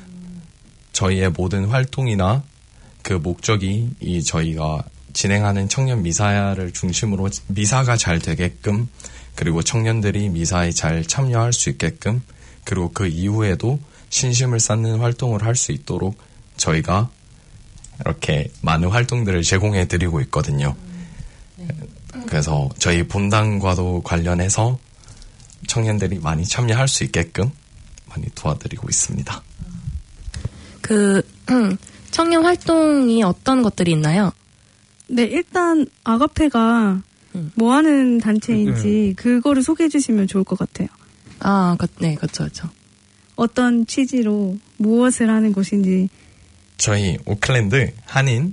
Speaker 16: 저희의 모든 활동이나 그 목적이 이 저희가 진행하는 청년 미사를 중심으로 미사가 잘 되게끔 그리고 청년들이 미사에 잘 참여할 수 있게끔 그리고 그 이후에도 신심을 쌓는 활동을 할 수 있도록 저희가 이렇게 많은 활동들을 제공해 드리고 있거든요. 그래서 저희 본당과도 관련해서 청년들이 많이 참여할 수 있게끔 많이 도와드리고 있습니다.
Speaker 14: 그 청년 활동이 어떤 것들이 있나요?
Speaker 15: 네, 일단 아가페가 음. 뭐 하는 단체인지 네. 그거를 소개해 주시면 좋을 것 같아요.
Speaker 14: 아, 그, 네, 그렇죠, 그렇죠.
Speaker 15: 어떤 취지로 무엇을 하는 곳인지.
Speaker 16: 저희 오클랜드 한인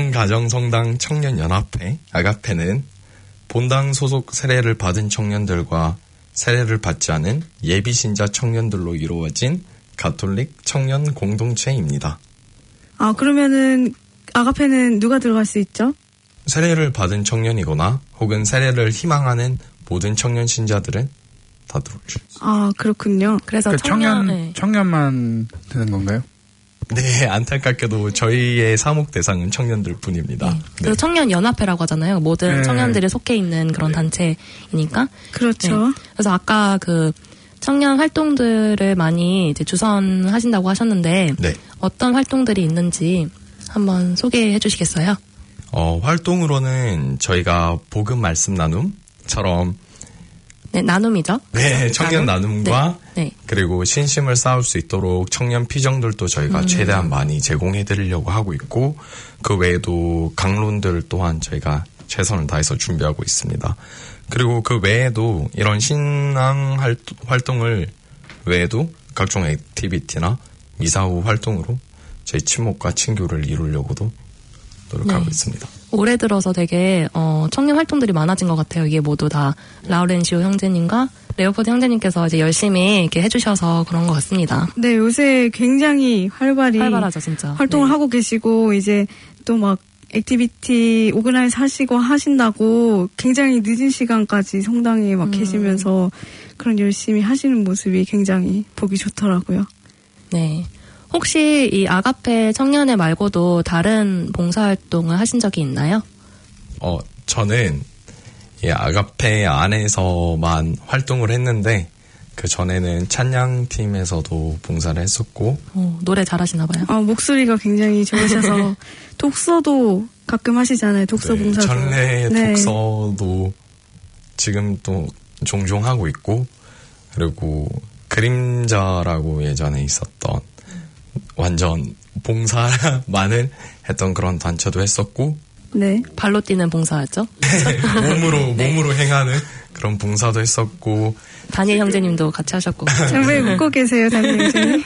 Speaker 16: 성가정성당 청년연합회 아가페는 본당 소속 세례를 받은 청년들과 세례를 받지 않은 예비신자 청년들로 이루어진 가톨릭 청년 공동체입니다.
Speaker 15: 아, 그러면은 아가페는 누가 들어갈 수 있죠?
Speaker 16: 세례를 받은 청년이거나 혹은 세례를 희망하는 모든 청년 신자들은 다 들어올 수 있어요.
Speaker 15: 아, 그렇군요.
Speaker 14: 그래서
Speaker 13: 그
Speaker 14: 청년,
Speaker 13: 청년,
Speaker 14: 네.
Speaker 13: 청년만 되는 건가요?
Speaker 16: 네, 안타깝게도 저희의 사목 대상은 청년들 뿐입니다.
Speaker 14: 네. 그래서 네. 청년연합회라고 하잖아요. 모든
Speaker 13: 네.
Speaker 14: 청년들이 속해 있는 그런 네. 단체이니까.
Speaker 15: 그렇죠.
Speaker 14: 네. 그래서 아까 그 청년 활동들을 많이 이제 주선하신다고 하셨는데
Speaker 16: 네.
Speaker 14: 어떤 활동들이 있는지 한번 소개해 주시겠어요?
Speaker 16: 어, 활동으로는 저희가 복음 말씀 나눔처럼
Speaker 14: 네, 나눔이죠.
Speaker 16: 네, 청년 나눔? 나눔과
Speaker 14: 네. 네.
Speaker 16: 그리고 신심을 쌓을 수 있도록 청년 피정들도 저희가 음. 최대한 많이 제공해 드리려고 하고 있고 그 외에도 강론들 또한 저희가 최선을 다해서 준비하고 있습니다. 그리고 그 외에도 이런 신앙 활동을 외에도 각종 액티비티나 미사 후 활동으로 저희 친목과 친교를 이루려고도 노력하고 네. 있습니다.
Speaker 14: 올해 들어서 되게 어, 청년 활동들이 많아진 것 같아요. 이게 모두 다 라우렌시오 형제님과 레오포드 형제님께서 이제 열심히 이렇게 해주셔서 그런 것 같습니다.
Speaker 15: 네, 요새 굉장히 활발히
Speaker 14: 활발하죠, 진짜.
Speaker 15: 활동을
Speaker 14: 네.
Speaker 15: 하고 계시고 이제 또 막 액티비티 오그나이즈 하시고 하신다고 굉장히 늦은 시간까지 성당에 막 음. 계시면서 그런 열심히 하시는 모습이 굉장히 보기 좋더라고요.
Speaker 14: 네. 혹시 이 아가페 청년회 말고도 다른 봉사활동을 하신 적이 있나요?
Speaker 16: 어, 저는 이 아가페 안에서만 활동을 했는데 그 전에는 찬양팀에서도 봉사를 했었고
Speaker 14: 어, 노래 잘하시나 봐요.
Speaker 15: 어, 목소리가 굉장히 좋으셔서 독서도 가끔 하시잖아요. 독서
Speaker 16: 네,
Speaker 15: 봉사도.
Speaker 16: 전래
Speaker 15: 네.
Speaker 16: 독서도 지금 또 종종 하고 있고 그리고 그림자라고 예전에 있었던 완전 봉사만을 했던 그런 단체도 했었고
Speaker 15: 네.
Speaker 14: 발로 뛰는 봉사였죠?
Speaker 16: 몸으로
Speaker 14: 네.
Speaker 16: 몸으로 행하는 그런 봉사도 했었고
Speaker 14: 다니엘 형제님도 같이 하셨고
Speaker 15: 왜 웃고 계세요, 다니엘 형제님?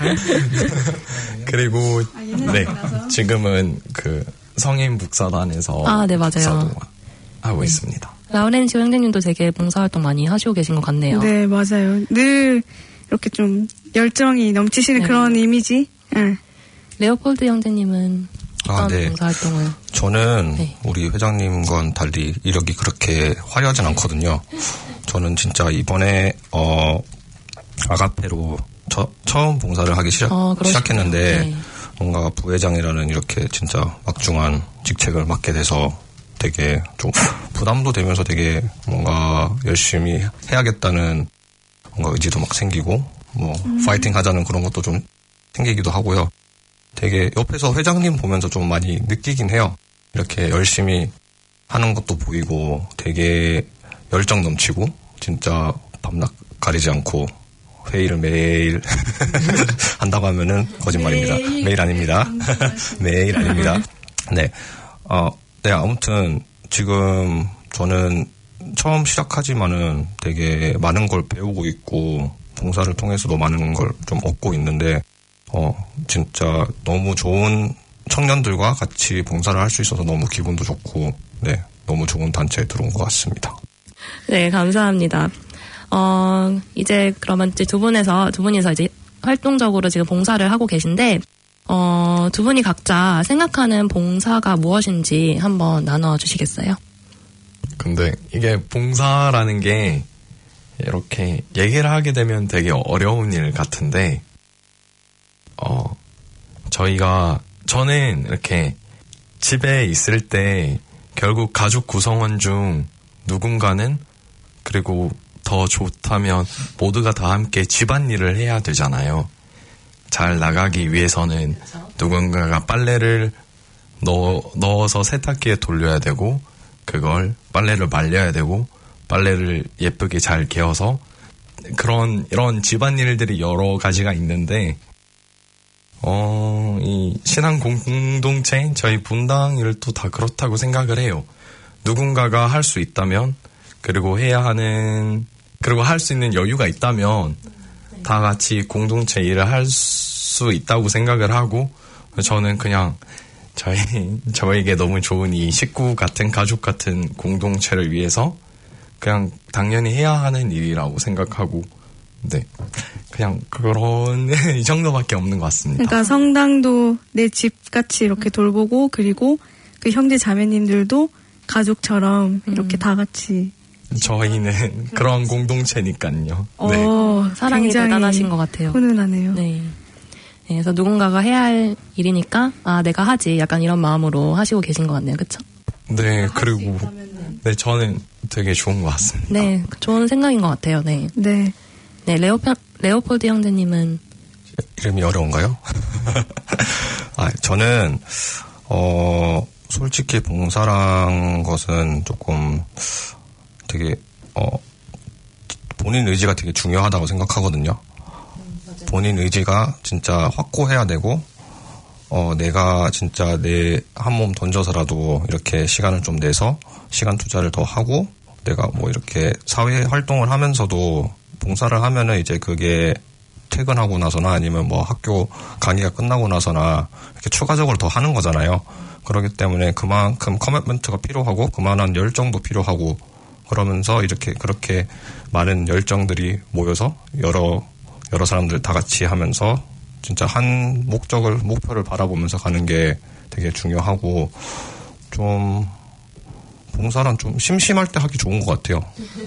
Speaker 16: 그리고 아, 네 지금은 그 성인 북사단에서
Speaker 14: 아, 네, 맞아요.
Speaker 16: 하고
Speaker 14: 네.
Speaker 16: 있습니다.
Speaker 14: 라우렌시오 형제님도 되게 봉사활동 많이 하시고 계신 것 같네요.
Speaker 15: 네, 맞아요. 늘 이렇게 좀 열정이 넘치시는
Speaker 14: 네.
Speaker 15: 그런 이미지. 네.
Speaker 14: 레오폴드 형제님은 어떤
Speaker 17: 아, 네.
Speaker 14: 봉사활동을?
Speaker 17: 저는
Speaker 14: 네.
Speaker 17: 우리 회장님과는 달리 이력이 그렇게 화려하진 않거든요. 저는 진짜 이번에 어 아가페로 처, 처음 봉사를 하기 시작,
Speaker 14: 어,
Speaker 17: 시작했는데
Speaker 14: 네.
Speaker 17: 뭔가 부회장이라는 이렇게 진짜 막중한 직책을 맡게 돼서 되게 좀 부담도 되면서 되게 뭔가 열심히 해야겠다는 뭔가 의지도 막 생기고 뭐 음. 파이팅 하자는 그런 것도 좀 생기기도 하고요. 되게 옆에서 회장님 보면서 좀 많이 느끼긴 해요. 이렇게 열심히 하는 것도 보이고 되게 열정 넘치고 진짜 밤낮 가리지 않고 회의를 매일 한다고 하면은 거짓말입니다. 매일, 매일 아닙니다. 매일 아닙니다. 네. 어, 네, 아무튼 지금 저는 처음 시작하지만은 되게 많은 걸 배우고 있고 봉사를 통해서도 많은 걸 좀 얻고 있는데 어, 진짜 너무 좋은 청년들과 같이 봉사를 할 수 있어서 너무 기분도 좋고 네, 너무 좋은 단체에 들어온 것 같습니다.
Speaker 14: 네, 감사합니다. 어, 이제 그러면 이제 두 분에서, 두 분이서 이제 활동적으로 지금 봉사를 하고 계신데, 어, 두 분이 각자 생각하는 봉사가 무엇인지 한번 나눠주시겠어요?
Speaker 16: 근데 이게 봉사라는 게 이렇게 얘기를 하게 되면 되게 어려운 일 같은데, 어, 저희가, 저는 이렇게 집에 있을 때 결국 가족 구성원 중 누군가는 그리고 더 좋다면 모두가 다 함께 집안일을 해야 되잖아요. 잘 나가기 위해서는 누군가가 빨래를 넣어, 넣어서 세탁기에 돌려야 되고 그걸 빨래를 말려야 되고 빨래를 예쁘게 잘 개어서 그런 이런 집안일들이 여러 가지가 있는데 어, 이 신앙 공동체 저희 분당 일도 다 그렇다고 생각을 해요. 누군가가 할 수 있다면 그리고 해야 하는 그리고 할 수 있는 여유가 있다면 다 같이 공동체 일을 할 수 있다고 생각을 하고 저는 그냥 저희 저에게 너무 좋은 이 식구 같은 가족 같은 공동체를 위해서 그냥 당연히 해야 하는 일이라고 생각하고 네 그냥 그런 이 정도밖에 없는 것 같습니다.
Speaker 15: 그러니까 성당도 내 집 같이 이렇게 돌보고 그리고 그 형제 자매님들도 가족처럼 이렇게 다 같이
Speaker 16: 저희는 그런 공동체니까요.
Speaker 14: 어,
Speaker 16: 네.
Speaker 14: 사랑이 대단하신 것 같아요.
Speaker 15: 훈훈하네요.
Speaker 14: 네. 네. 그래서 누군가가 해야 할 일이니까 아 내가 하지 약간 이런 마음으로 하시고 계신 것 같네요. 그렇죠?
Speaker 16: 네. 그리고 네 저는 되게 좋은 것 같습니다.
Speaker 14: 네. 좋은 생각인 것 같아요. 네.
Speaker 15: 네.
Speaker 14: 네. 레오폴, 레오폴드 형제님은
Speaker 17: 이름이 어려운가요? 아, 저는 어 솔직히 봉사란 것은 조금 되게 어 본인 의지가 되게 중요하다고 생각하거든요. 본인 의지가 진짜 확고해야 되고 어 내가 진짜 내 한 몸 던져서라도 이렇게 시간을 좀 내서 시간 투자를 더 하고 내가 뭐 이렇게 사회 활동을 하면서도 봉사를 하면은 이제 그게 퇴근하고 나서나 아니면 뭐 학교 강의가 끝나고 나서나 이렇게 추가적으로 더 하는 거잖아요. 그렇기 때문에 그만큼 커밋먼트가 필요하고 그만한 열정도 필요하고 그러면서 이렇게 그렇게 많은 열정들이 모여서 여러 여러 사람들 다 같이 하면서 진짜 한 목적을 목표를 바라보면서 가는 게 되게 중요하고 좀 봉사란 좀 심심할 때 하기 좋은 것 같아요.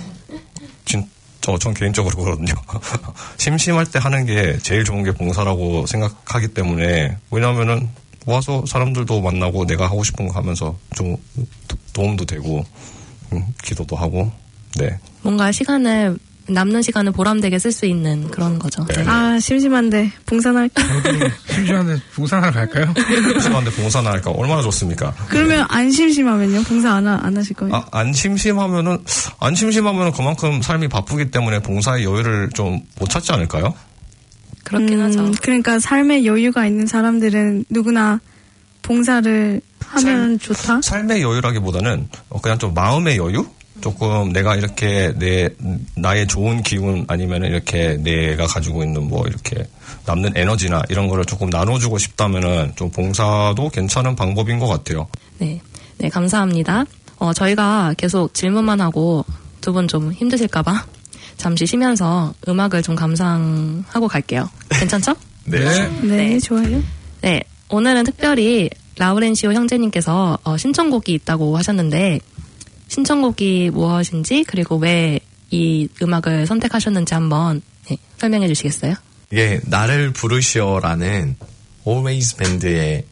Speaker 17: 진, 저, 전 개인적으로 그러거든요. 심심할 때 하는 게 제일 좋은 게 봉사라고 생각하기 때문에 왜냐하면은 와서 사람들도 만나고 내가 하고 싶은 거 하면서 좀 도움도 되고 음, 기도도 하고 네.
Speaker 14: 뭔가 시간을 남는 시간을 보람되게 쓸 수 있는 그런 거죠.
Speaker 17: 네.
Speaker 15: 아 심심한데 봉사나 할까?
Speaker 13: 심심한데 봉사나 갈까요?
Speaker 17: 심심한데 봉사나 할까? 얼마나 좋습니까?
Speaker 15: 그러면
Speaker 17: 네.
Speaker 15: 안 심심하면요? 봉사 안, 하, 안 하실 거예요?
Speaker 17: 아, 안 심심하면은 안 심심하면은 그만큼 삶이 바쁘기 때문에 봉사의 여유를 좀 못 찾지 않을까요?
Speaker 14: 그렇긴
Speaker 15: 음,
Speaker 14: 하죠.
Speaker 15: 그러니까 삶에 여유가 있는 사람들은 누구나 봉사를 하면
Speaker 17: 삶,
Speaker 15: 좋다?
Speaker 17: 삶의 여유라기보다는 그냥 좀 마음의 여유? 조금 내가 이렇게 내 나의 좋은 기운 아니면 이렇게 내가 가지고 있는 뭐 이렇게 남는 에너지나 이런 거를 조금 나눠주고 싶다면은 좀 봉사도 괜찮은 방법인 것 같아요.
Speaker 14: 네, 네 감사합니다. 어 저희가 계속 질문만 하고 두 분 좀 힘드실까봐 잠시 쉬면서 음악을 좀 감상하고 갈게요. 괜찮죠?
Speaker 17: 네.
Speaker 15: 네, 네, 좋아요.
Speaker 14: 네, 오늘은 특별히 라우렌시오 형제님께서 어, 신청곡이 있다고 하셨는데. 신청곡이 무엇인지 그리고 왜 이 음악을 선택하셨는지 한번 네, 설명해 주시겠어요?
Speaker 16: 이게 나를 부르시오라는 Always 밴드의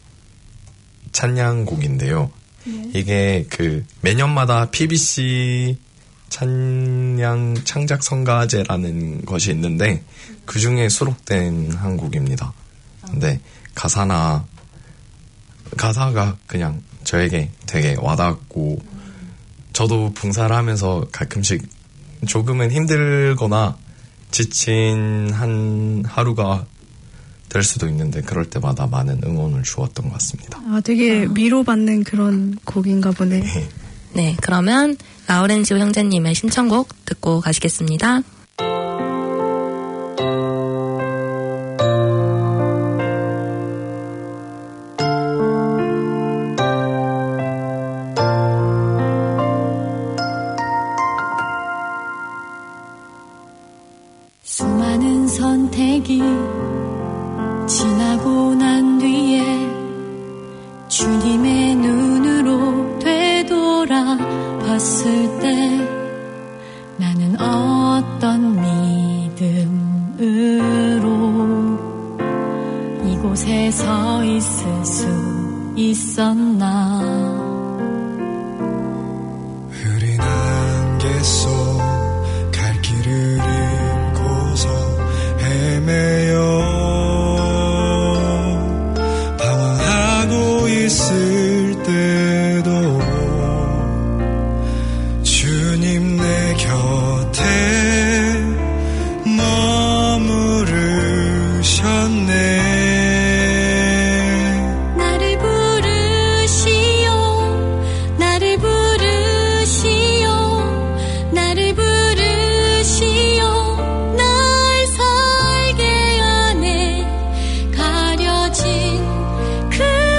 Speaker 16: 찬양곡인데요. 네. 이게 그 매년마다 피비씨 찬양 창작 성가제라는 것이 있는데 그 중에 수록된 한 곡입니다. 근데 가사나 가사가 그냥 저에게 되게 와닿고 저도 봉사를 하면서 가끔씩 조금은 힘들거나 지친 한 하루가 될 수도 있는데 그럴 때마다 많은 응원을 주었던 것 같습니다.
Speaker 15: 아, 되게 위로받는 그런 곡인가 보네.
Speaker 16: 네.
Speaker 14: 네, 그러면 라우렌지오 형제님의 신청곡 듣고 가시겠습니다.
Speaker 18: 수많은 선택이 지나고 난 뒤에 주님의 눈으로 되돌아 봤을 때 나는 어떤 믿음으로 이곳에 서 있을 수 있었나.
Speaker 7: 흐린 안개 속 갈 길을 잃고서 헤매요 방황하고 있을 때도 주님 내 곁에 머무르셨네.
Speaker 18: 나를 부르시오 나를 부르시오 나를 부르시오 날 살게 하네. 가려진 그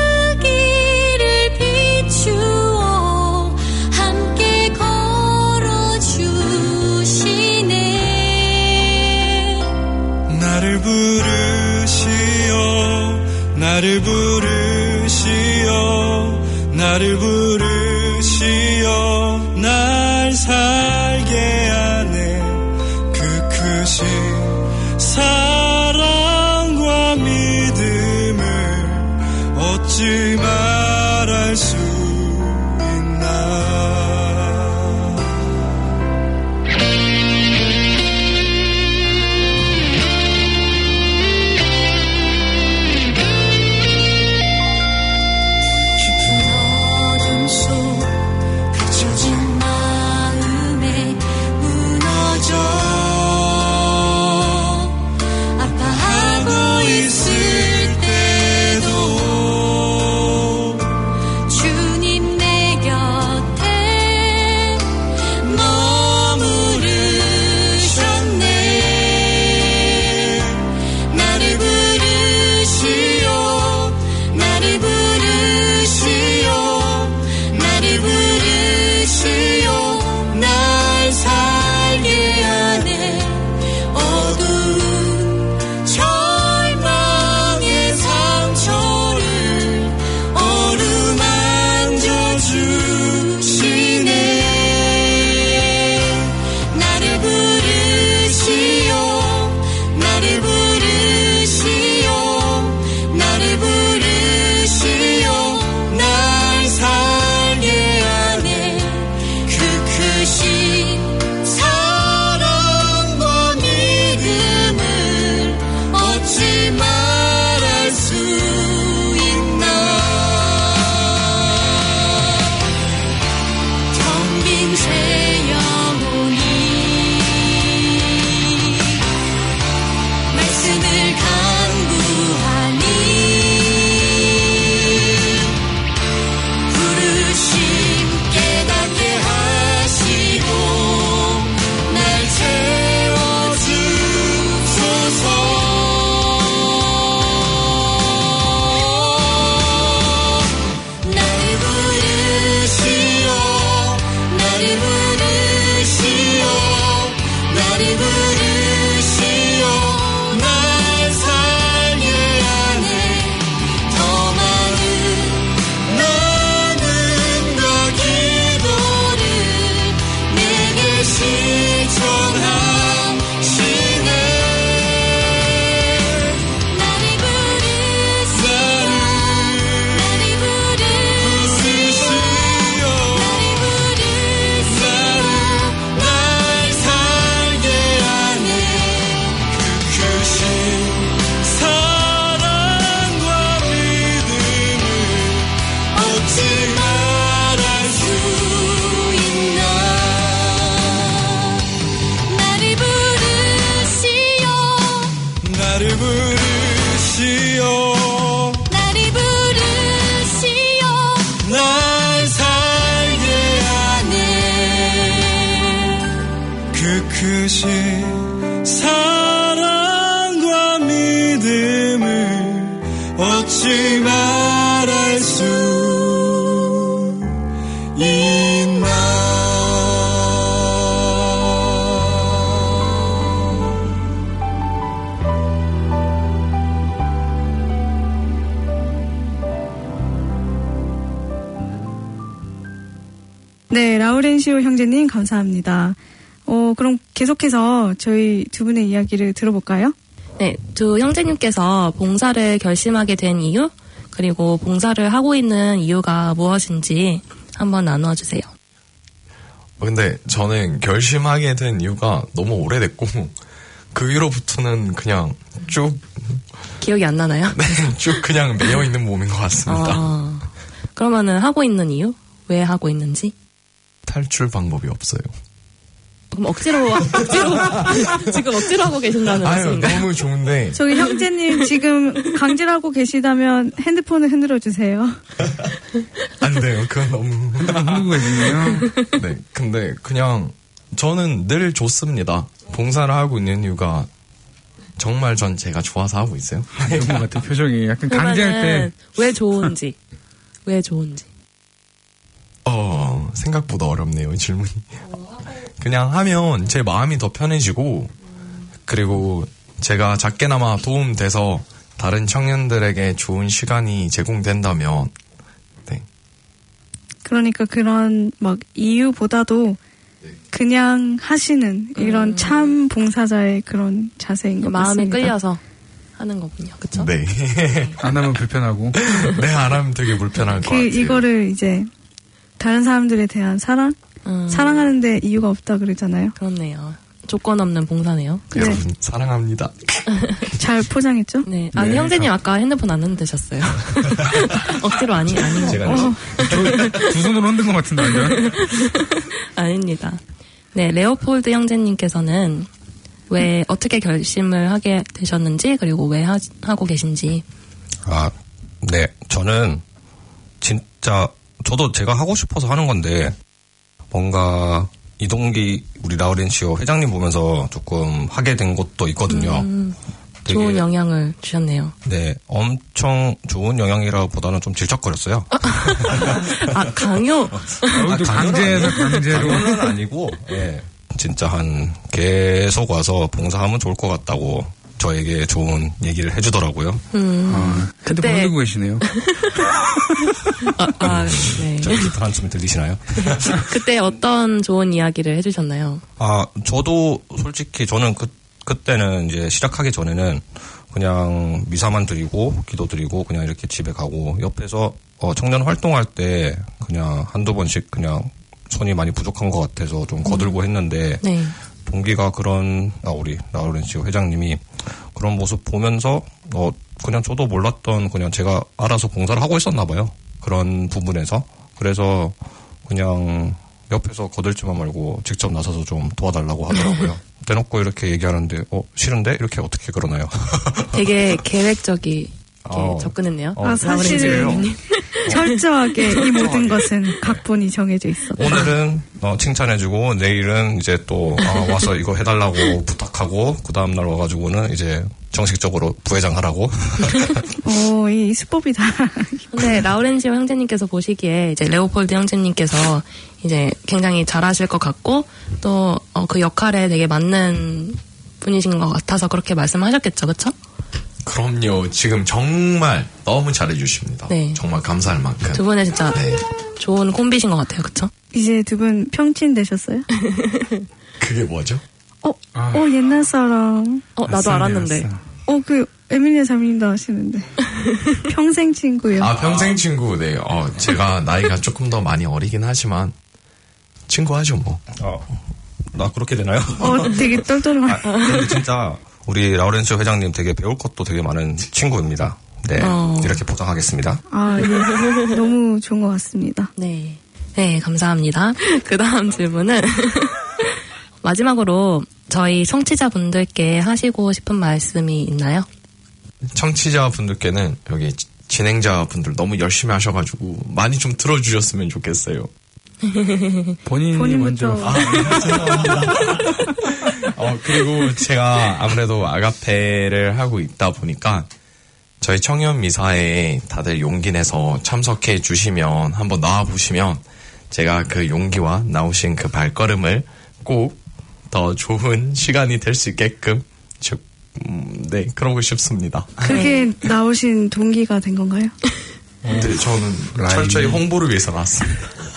Speaker 18: 길을 비추어 함께 걸어주시네.
Speaker 7: 나를 부르시오 나를 부르시오 나를 부르시오 날 살게 하네. 그 크신 사랑과 믿음을 어찌 말할 수 있나.
Speaker 18: 어둠 속 그쳐진 마음에 무너져 아파하고 있을 때도 주
Speaker 7: 잊지 말할 수 있나.
Speaker 15: 네, 라우렌시오 형제님 감사합니다. 어, 그럼 계속해서 저희 두 분의 이야기를 들어볼까요?
Speaker 14: 네, 두 형제님께서 봉사를 결심하게 된 이유, 그리고 봉사를 하고 있는 이유가 무엇인지 한번 나누어 주세요.
Speaker 16: 근데 저는 결심하게 된 이유가 너무 오래됐고 그 위로부터는 그냥 쭉
Speaker 14: 기억이 안 나나요?
Speaker 16: 네, 쭉 그냥 매여 있는 몸인 것 같습니다.
Speaker 14: 어, 그러면은 하고 있는 이유? 왜 하고 있는지?
Speaker 16: 탈출 방법이 없어요.
Speaker 14: 그럼 억지로 억지로 지금 억지로 하고 계신다는
Speaker 16: 아유,
Speaker 14: 말씀인가요?
Speaker 16: 너무 좋은데.
Speaker 15: 저기 형제님 지금 강제로 하고 계시다면 핸드폰을 흔들어 주세요.
Speaker 16: 안 돼요. 그건 너무
Speaker 13: 흥분해지네요.
Speaker 16: 네, 근데 그냥 저는 늘 좋습니다. 봉사를 하고 있는 이유가 정말 전 제가 좋아서 하고 있어요.
Speaker 13: 이런 것 같아. 표정이 약간 강제할 때.
Speaker 14: 왜 좋은지. 왜 좋은지.
Speaker 16: 어, 생각보다 어렵네요, 질문이. 그냥 하면 제 마음이 더 편해지고, 그리고 제가 작게나마 도움돼서 다른 청년들에게 좋은 시간이 제공된다면, 네.
Speaker 15: 그러니까 그런 막 이유보다도 그냥 하시는 이런
Speaker 14: 음.
Speaker 15: 참 봉사자의 그런 자세인 것
Speaker 14: 마음에
Speaker 15: 같습니다.
Speaker 14: 끌려서 하는 거군요. 그쵸?
Speaker 16: 네.
Speaker 13: 안 하면 불편하고.
Speaker 16: 네, 안 하면 되게 불편할 것
Speaker 15: 그
Speaker 16: 같아요.
Speaker 15: 이거를 이제 다른 사람들에 대한 사랑?
Speaker 14: 음.
Speaker 15: 사랑하는데 이유가 없다 그러잖아요.
Speaker 14: 그렇네요. 조건 없는 봉사네요.
Speaker 15: 네.
Speaker 16: 여러분, 사랑합니다.
Speaker 15: 잘 포장했죠?
Speaker 14: 네. 아니,
Speaker 16: 네.
Speaker 14: 형제님 아까 핸드폰 안 흔드셨어요. 억지로 아니, 아닌 거.
Speaker 16: 제가요?
Speaker 14: 어.
Speaker 13: 두 손으로 흔든 것 같은데, 완전.
Speaker 14: 아닙니다. 네, 레오폴드 형제님께서는 왜, 어떻게 결심을 하게 되셨는지, 그리고 왜 하, 하고 계신지.
Speaker 17: 아, 네. 저는 진짜 저도 제가 하고 싶어서 하는 건데 뭔가 이동기 우리 라우렌시오 회장님 보면서 조금 하게 된 것도 있거든요.
Speaker 14: 음,
Speaker 17: 되게,
Speaker 14: 좋은 영향을 주셨네요.
Speaker 17: 네, 엄청 좋은 영향이라보다는 좀 질척거렸어요.
Speaker 14: 아, 강요?
Speaker 17: 아,
Speaker 13: 강제해서 강제로.
Speaker 17: 강요는 아니고, 예. 진짜 한 계속 와서 봉사하면 좋을 것 같다고 저에게 좋은 얘기를 해주더라고요.
Speaker 14: 음,
Speaker 13: 아, 핸드폰
Speaker 14: 그때-
Speaker 13: 흔들고 계시네요.
Speaker 14: 아, 아, 네.
Speaker 17: 저희 기타 한숨 들리시나요?
Speaker 14: 그때 어떤 좋은 이야기를 해주셨나요?
Speaker 17: 아, 저도 솔직히 저는 그, 그때는 이제 시작하기 전에는 그냥 미사만 드리고 기도 드리고 그냥 이렇게 집에 가고 옆에서 어, 청년 활동할 때 그냥 한두 번씩 그냥 손이 많이 부족한 것 같아서 좀 거들고 했는데
Speaker 14: 네.
Speaker 17: 동기가 그런 아, 우리 라우렌시오 회장님이 그런 모습 보면서 어, 그냥 저도 몰랐던 그냥 제가 알아서 봉사를 하고 있었나 봐요. 그런 부분에서. 그래서 그냥 옆에서 거들지만 말고 직접 나서서 좀 도와달라고 하더라고요. 대놓고 이렇게 얘기하는데 어 싫은데? 이렇게 어떻게 그러나요?
Speaker 14: 되게 계획적이
Speaker 17: 어,
Speaker 14: 접근했네요.
Speaker 17: 어,
Speaker 15: 아, 사실은 철저하게 이 모든 것은 각본이 정해져 있었다.
Speaker 17: 오늘은 어, 칭찬해주고 내일은 이제 또 아, 와서 이거 해달라고 부탁하고 그 다음날 와가지고는 이제 정식적으로 부회장하라고.
Speaker 15: 오, 이 수법이다.
Speaker 14: 근데 라우렌시오 형제님께서 보시기에 이제 레오폴드 형제님께서 이제 굉장히 잘하실 것 같고 또 그 역할에 되게 맞는 분이신 것 같아서 그렇게 말씀하셨겠죠, 그렇죠?
Speaker 16: 그럼요. 지금 정말 너무 잘해주십니다.
Speaker 14: 네.
Speaker 16: 정말 감사할 만큼.
Speaker 14: 두 분의 진짜
Speaker 16: 네.
Speaker 14: 좋은 콤비신 것 같아요, 그렇죠?
Speaker 15: 이제 두 분 평친 되셨어요?
Speaker 16: 그게 뭐죠?
Speaker 15: 어, 어 옛날 사람.
Speaker 14: 어, 나도 알았는데.
Speaker 15: 어, 그 에밀리아 잠린다 하시는데. 평생 친구요.
Speaker 16: 아, 평생 친구, 네. 어, 제가 나이가 조금 더 많이 어리긴 하지만, 친구 하죠, 뭐.
Speaker 17: 어, 나 그렇게 되나요?
Speaker 15: 어, 되게 떨떠름한.
Speaker 17: 아, 근데 진짜 우리 라우렌시오 회장님 되게 배울 것도 되게 많은 친구입니다. 네,
Speaker 14: 어.
Speaker 17: 이렇게 포장하겠습니다.
Speaker 15: 아, 예. 너무 좋은 것 같습니다.
Speaker 14: 네. 네, 감사합니다. 그 다음 질문은 마지막으로 저희 청취자분들께 하시고 싶은 말씀이 있나요?
Speaker 16: 청취자분들께는 여기 진행자분들 너무 열심히 하셔가지고 많이 좀 들어주셨으면 좋겠어요.
Speaker 13: 본인이
Speaker 15: 본인부터.
Speaker 13: 먼저.
Speaker 16: 아, 죄송합니다. 어, 그리고 제가 아무래도 아가페를 하고 있다 보니까 저희 청년 미사에 다들 용기 내서 참석해 주시면 한번 나와 보시면 제가 그 용기와 나오신 그 발걸음을 꼭 더 좋은 시간이 될 수 있게끔 즉, 음, 네 그러고 싶습니다.
Speaker 15: 그게 나오신 동기가 된 건가요?
Speaker 16: 네, 저는 철저히 홍보를 위해서 나왔습니다.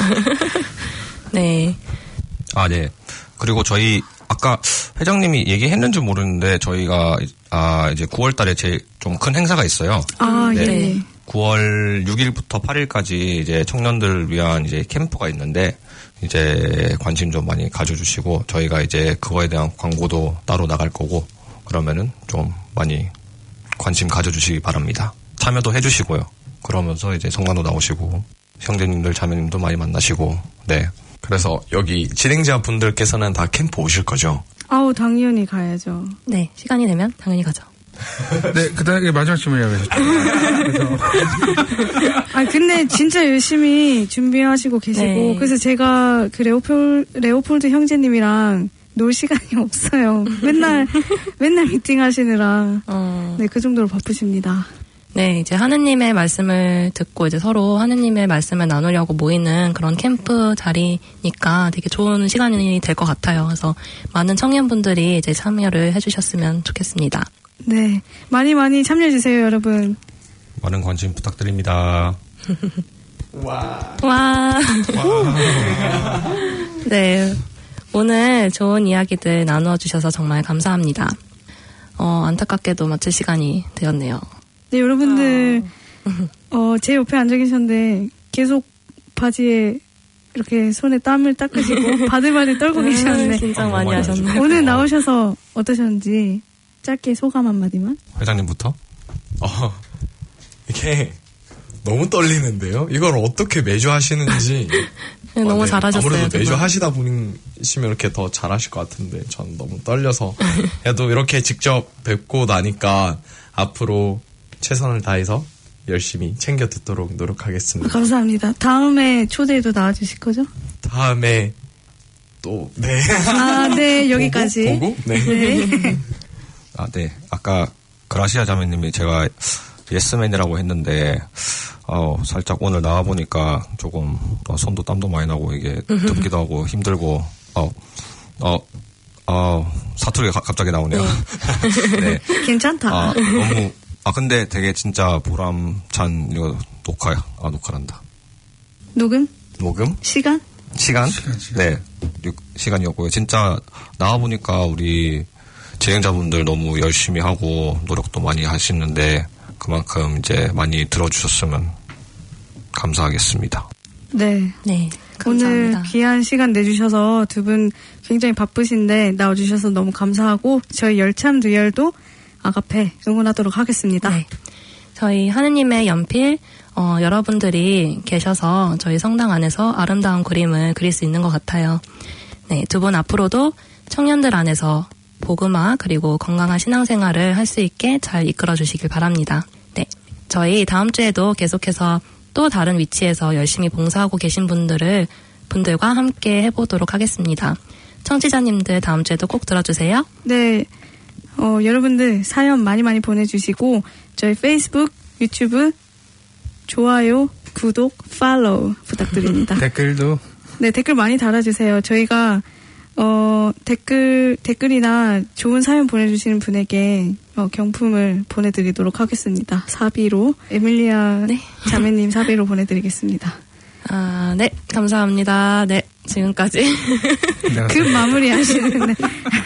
Speaker 14: 네.
Speaker 17: 아, 네. 그리고 저희 아까 회장님이 얘기했는지 모르는데 저희가 아 이제 구월 달에 제 좀 큰 행사가 있어요.
Speaker 15: 아,
Speaker 17: 네.
Speaker 15: 예.
Speaker 17: 구월 육일부터 팔일까지 이제 청년들을 위한 이제 캠프가 있는데 이제 관심 좀 많이 가져주시고 저희가 이제 그거에 대한 광고도 따로 나갈 거고 그러면은 좀 많이 관심 가져주시기 바랍니다. 참여도 해주시고요. 그러면서 이제 성당도 나오시고 형제님들 자매님도 많이 만나시고 네.
Speaker 16: 그래서 여기 진행자 분들께서는 다 캠프 오실 거죠?
Speaker 15: 아우 당연히 가야죠.
Speaker 14: 네, 시간이 되면 당연히 가죠.
Speaker 13: 네, 그다음에 마지막 질문이라고 하셨죠.
Speaker 15: 아 근데 진짜 열심히 준비하시고 계시고
Speaker 14: 네.
Speaker 15: 그래서 제가 그 레오폴 레오폴드 형제님이랑 놀 시간이 없어요. 맨날 맨날 미팅 하시느라
Speaker 14: 어.
Speaker 15: 네, 그 정도로 바쁘십니다.
Speaker 14: 네, 이제 하느님의 말씀을 듣고 이제 서로 하느님의 말씀을 나누려고 모이는 그런 캠프 자리니까 되게 좋은 시간이 될 것 같아요. 그래서 많은 청년분들이 이제 참여를 해주셨으면 좋겠습니다.
Speaker 15: 네, 많이 많이 참여해 주세요, 여러분.
Speaker 17: 많은 관심 부탁드립니다.
Speaker 14: 와. 와. 네, 오늘 좋은 이야기들 나누어주셔서 정말 감사합니다. 어, 안타깝게도 마칠 시간이 되었네요.
Speaker 15: 네, 여러분들, 어, 제 옆에 앉아 계셨는데, 계속 바지에 이렇게 손에 땀을 닦으시고, 바들바들 떨고
Speaker 14: 음,
Speaker 15: 계셨는데.
Speaker 14: 긴장 많이 하셨네.
Speaker 15: 오늘 나오셔서 어떠셨는지, 짧게 소감 한마디만?
Speaker 17: 회장님부터?
Speaker 16: 어, 이게 너무 떨리는데요? 이걸 어떻게 매주 하시는지.
Speaker 14: 네, 너무
Speaker 16: 어, 네.
Speaker 14: 잘하셨어요.
Speaker 16: 아무래도 매주
Speaker 14: 정말.
Speaker 16: 하시다 보시면 이렇게 더 잘하실 것 같은데, 전 너무 떨려서. 그래도 이렇게 직접 뵙고 나니까 앞으로 최선을 다해서 열심히 챙겨 듣도록 노력하겠습니다.
Speaker 15: 감사합니다. 다음에 초대에도 나와주실 거죠?
Speaker 16: 다음에 또, 네.
Speaker 15: 아, 네, 여기까지.
Speaker 16: 보고? 보고? 네.
Speaker 15: 네.
Speaker 17: 아, 네. 아까 그라시아 자매님이 제가 예스맨이라고 했는데 어, 살짝 오늘 나와보니까 조금 어, 손도 땀도 많이 나고 이게 덥기도 하고 힘들고 어, 어, 어, 사투리가 가, 갑자기 나오네요. 네.
Speaker 15: 괜찮다.
Speaker 17: 아, 너무 아 근데 되게 진짜 보람찬 이거 녹화야. 아 녹화란다.
Speaker 15: 녹음?
Speaker 17: 녹음?
Speaker 15: 시간?
Speaker 17: 시간? 네. 육, 시간이었고요. 진짜 나와보니까 우리 진행자분들 너무 열심히 하고 노력도 많이 하시는데 그만큼 이제 많이 들어주셨으면 감사하겠습니다.
Speaker 15: 네.
Speaker 14: 네.
Speaker 15: 오늘
Speaker 14: 감사합니다.
Speaker 15: 귀한 시간 내주셔서 두 분 굉장히 바쁘신데 나와주셔서 너무 감사하고 저희 열참두열도 아가페 응원하도록 하겠습니다.
Speaker 14: 네. 저희 하느님의 연필 어, 여러분들이 계셔서 저희 성당 안에서 아름다운 그림을 그릴 수 있는 것 같아요. 네, 두 분 앞으로도 청년들 안에서 복음화 그리고 건강한 신앙생활을 할 수 있게 잘 이끌어 주시길 바랍니다. 네, 저희 다음 주에도 계속해서 또 다른 위치에서 열심히 봉사하고 계신 분들을 분들과 함께 해보도록 하겠습니다. 청취자님들 다음 주에도 꼭 들어주세요.
Speaker 15: 네, 어, 여러분들 사연 많이 많이 보내주시고 저희 페이스북, 유튜브 좋아요, 구독, 팔로우 부탁드립니다.
Speaker 13: 댓글도
Speaker 15: 네, 댓글 많이 달아주세요. 저희가 어, 댓글, 댓글이나 좋은 사연 보내주시는 분에게 어, 경품을 보내드리도록 하겠습니다. 사비로. 에밀리아
Speaker 14: 네.
Speaker 15: 자매님 사비로 보내드리겠습니다.
Speaker 14: 아, 네, 감사합니다. 네, 지금까지.
Speaker 15: 급 마무리 하시는데.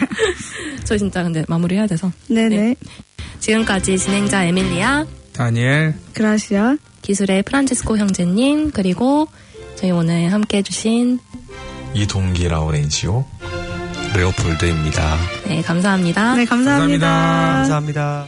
Speaker 14: 저 진짜 근데 마무리 해야 돼서.
Speaker 15: 네네. 네.
Speaker 14: 지금까지 진행자 에밀리아,
Speaker 13: 다니엘,
Speaker 15: 그라시아,
Speaker 14: 기술의 프란치스코 형제님, 그리고 저희 오늘 함께 해주신
Speaker 16: 이동기 라우렌시오,
Speaker 17: 레오폴드입니다.
Speaker 14: 네, 감사합니다.
Speaker 15: 네, 감사합니다.
Speaker 17: 감사합니다.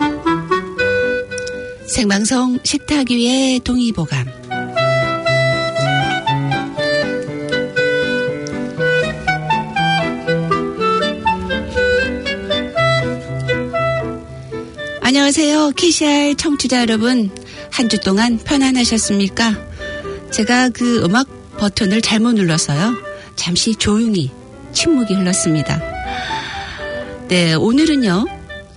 Speaker 1: 생방송 식탁 위의 동의보감. 안녕하세요. 케이씨알 청취자 여러분. 한 주 동안 편안하셨습니까? 제가 그 음악 버튼을 잘못 눌렀어요. 잠시 조용히 침묵이 흘렀습니다. 네, 오늘은요.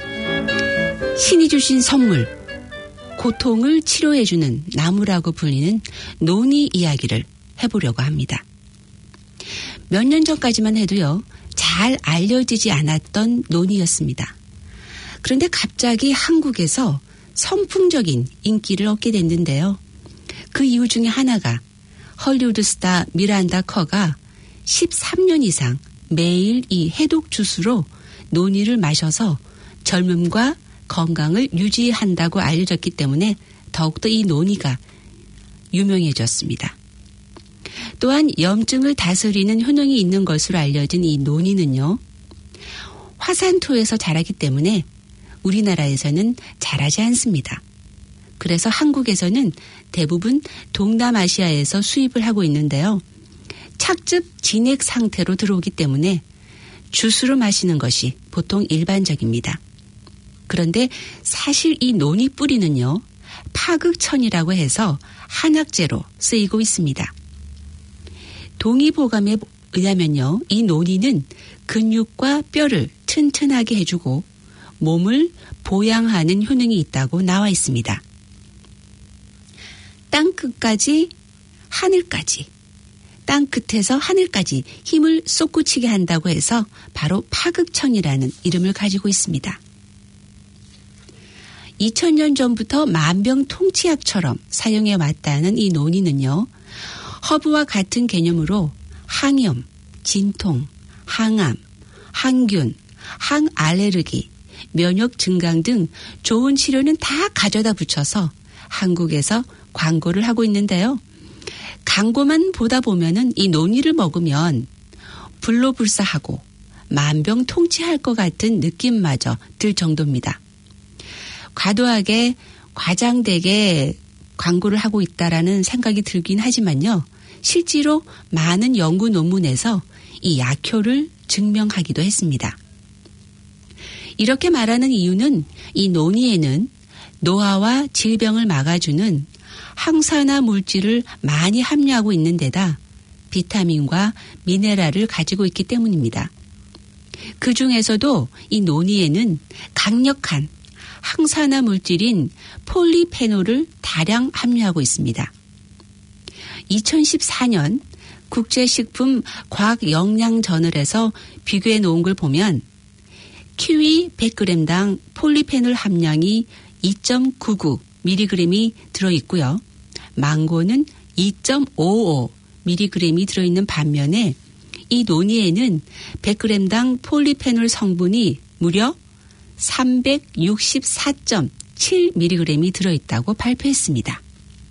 Speaker 1: 신이 주신 선물, 고통을 치료해주는 나무라고 불리는 노니 이야기를 해보려고 합니다. 몇 년 전까지만 해도요. 잘 알려지지 않았던 노니였습니다. 그런데 갑자기 한국에서 선풍적인 인기를 얻게 됐는데요. 그 이유 중에 하나가 헐리우드 스타 미란다 커가 십삼 년 이상 매일 이 해독 주스로 노니를 마셔서 젊음과 건강을 유지한다고 알려졌기 때문에 더욱더 이 노니가 유명해졌습니다. 또한 염증을 다스리는 효능이 있는 것으로 알려진 이 노니는요. 화산토에서 자라기 때문에 우리나라에서는 자라지 않습니다. 그래서 한국에서는 대부분 동남아시아에서 수입을 하고 있는데요. 착즙 진액 상태로 들어오기 때문에 주스로 마시는 것이 보통 일반적입니다. 그런데 사실 이 노니 뿌리는요. 파극천이라고 해서 한약재로 쓰이고 있습니다. 동의보감에 의하면요. 이 노니는 근육과 뼈를 튼튼하게 해주고 몸을 보양하는 효능이 있다고 나와 있습니다. 땅끝까지 하늘까지, 땅끝에서 하늘까지 힘을 솟구치게 한다고 해서 바로 파극천이라는 이름을 가지고 있습니다. 이천 년 전부터 만병통치약처럼 사용해 왔다는 이 노니는요. 허브와 같은 개념으로 항염, 진통, 항암, 항균, 항알레르기, 면역 증강 등 좋은 치료는 다 가져다 붙여서 한국에서 광고를 하고 있는데요. 광고만 보다 보면은 이 노니를 먹으면 불로불사하고 만병통치할 것 같은 느낌마저 들 정도입니다. 과도하게 과장되게 광고를 하고 있다라는 생각이 들긴 하지만요. 실제로 많은 연구 논문에서 이 약효를 증명하기도 했습니다. 이렇게 말하는 이유는 이 노니에는 노화와 질병을 막아주는 항산화 물질을 많이 함유하고 있는 데다 비타민과 미네랄을 가지고 있기 때문입니다. 그 중에서도 이 노니에는 강력한 항산화 물질인 폴리페놀을 다량 함유하고 있습니다. 이천십사 년 국제식품 과학영양저널에서 비교해 놓은 걸 보면 키위 백 그램당 폴리페놀 함량이 이 점 구구 밀리그램이 들어있고요. 망고는 이 점 오오 밀리그램이 들어있는 반면에 이 노니에는 백 그램당 폴리페놀 성분이 무려 삼백육십사 점 칠 밀리그램이 들어있다고 발표했습니다.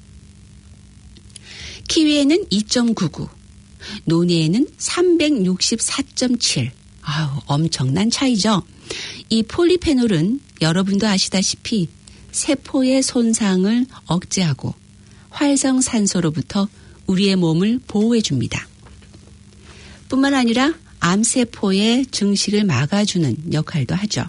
Speaker 1: 키위에는 이 점 구구, 노니에는 삼백육십사 점 칠. 아우, 엄청난 차이죠. 이 폴리페놀은 여러분도 아시다시피 세포의 손상을 억제하고 활성산소로부터 우리의 몸을 보호해 줍니다. 뿐만 아니라 암세포의 증식을 막아주는 역할도 하죠.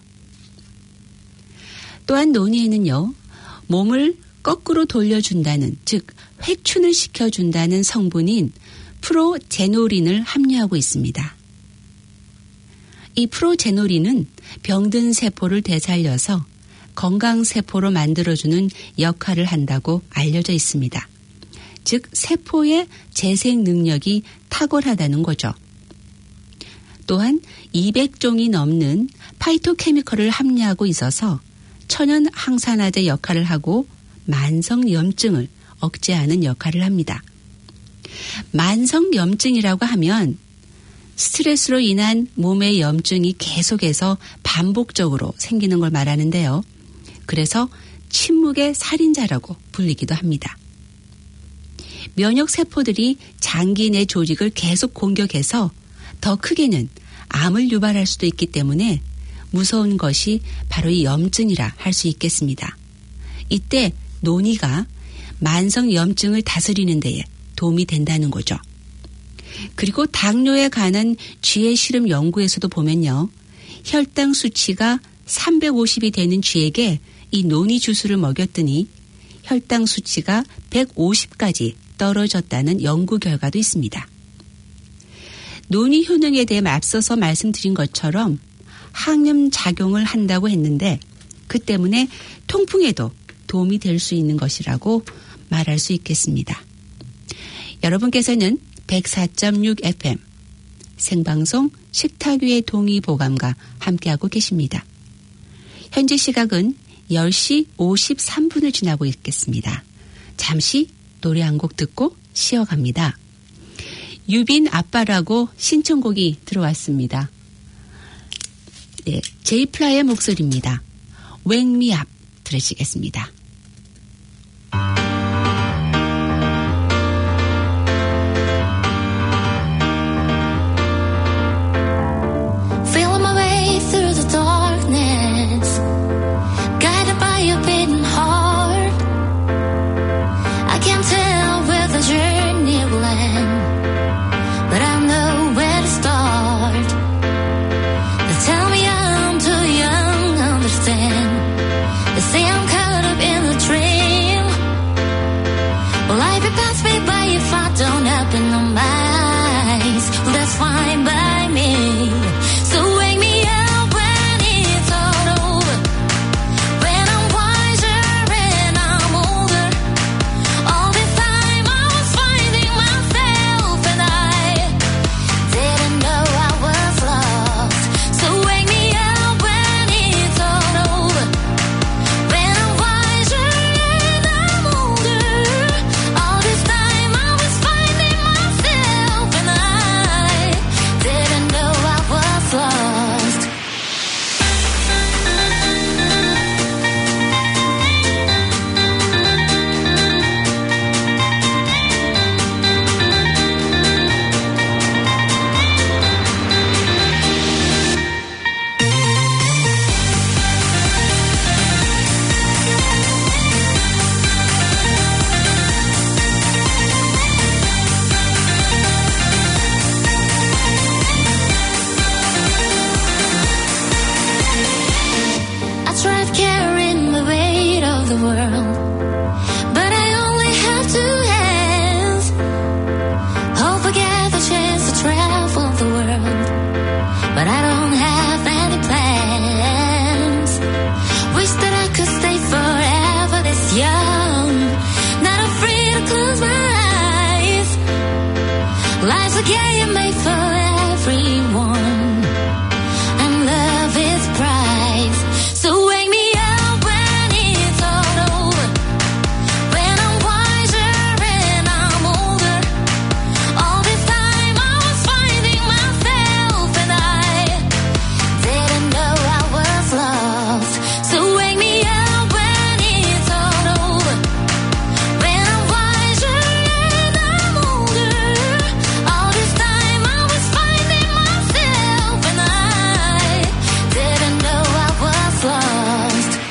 Speaker 1: 또한 노니에는요, 몸을 거꾸로 돌려준다는, 즉 회춘을 시켜준다는 성분인 프로제노린을 함유하고 있습니다. 이 프로제노린은 병든 세포를 되살려서 건강세포로 만들어주는 역할을 한다고 알려져 있습니다. 즉 세포의 재생 능력이 탁월하다는 거죠. 또한 이백 종이 넘는 파이토케미컬을 함유하고 있어서 천연 항산화제 역할을 하고 만성염증을 억제하는 역할을 합니다. 만성염증이라고 하면 스트레스로 인한 몸의 염증이 계속해서 반복적으로 생기는 걸 말하는데요. 그래서 침묵의 살인자라고 불리기도 합니다. 면역세포들이 장기 내 조직을 계속 공격해서 더 크게는 암을 유발할 수도 있기 때문에 무서운 것이 바로 이 염증이라 할 수 있겠습니다. 이때 노니가 만성염증을 다스리는 데에 도움이 된다는 거죠. 그리고 당뇨에 관한 쥐의 실험 연구에서도 보면요. 혈당 수치가 삼백오십이 되는 쥐에게
Speaker 19: 이 논이 주스를 먹였더니 혈당 수치가 백오십까지 떨어졌다는 연구 결과도 있습니다. 논이 효능에 대해 앞서서 말씀드린 것처럼 항염 작용을 한다고 했는데 그 때문에 통풍에도 도움이 될 수 있는 것이라고 말할 수 있겠습니다. 여러분께서는 백사 점 육 에프엠 생방송 식탁 위의 동의보감과 함께하고 계십니다. 현재 시각은 열 시 오십삼 분을 지나고 있겠습니다. 잠시 노래 한 곡 듣고 쉬어갑니다. 유빈 아빠라고 신청곡이 들어왔습니다. 네, 제이플라의 목소리입니다. Wake Me Up 들으시겠습니다.
Speaker 18: Feeling my way through the darkness, guided by a beating heart. I can't tell where the journey will end, but I know where to start. They tell me I'm too young to understand. They say I'm caught up in a dream. Will life be passed me by if I don't open my eyes? Well, that's fine by me. So wake me up when it's all over, when I'm wiser and I'm older. All this time I was finding myself and I didn't know I was lost. So wake me up when it's all over, when I'm wiser and I'm older. All this time I was finding myself and I didn't know I was lost. I tried carrying the weight of the world, but I only have two hands. Hope I get the chance to travel the world, but I don't have any plans. Wish that I could stay forever this young, not afraid to close my eyes. Life's a game made for everyone, and love is prize. So wake me up when it's all over, when I'm wiser and I'm older. All this time I was finding myself and I didn't know I was lost. So wake me up when it's all over, when I'm wiser and I'm older. All this time I was finding myself and I didn't know I was lost.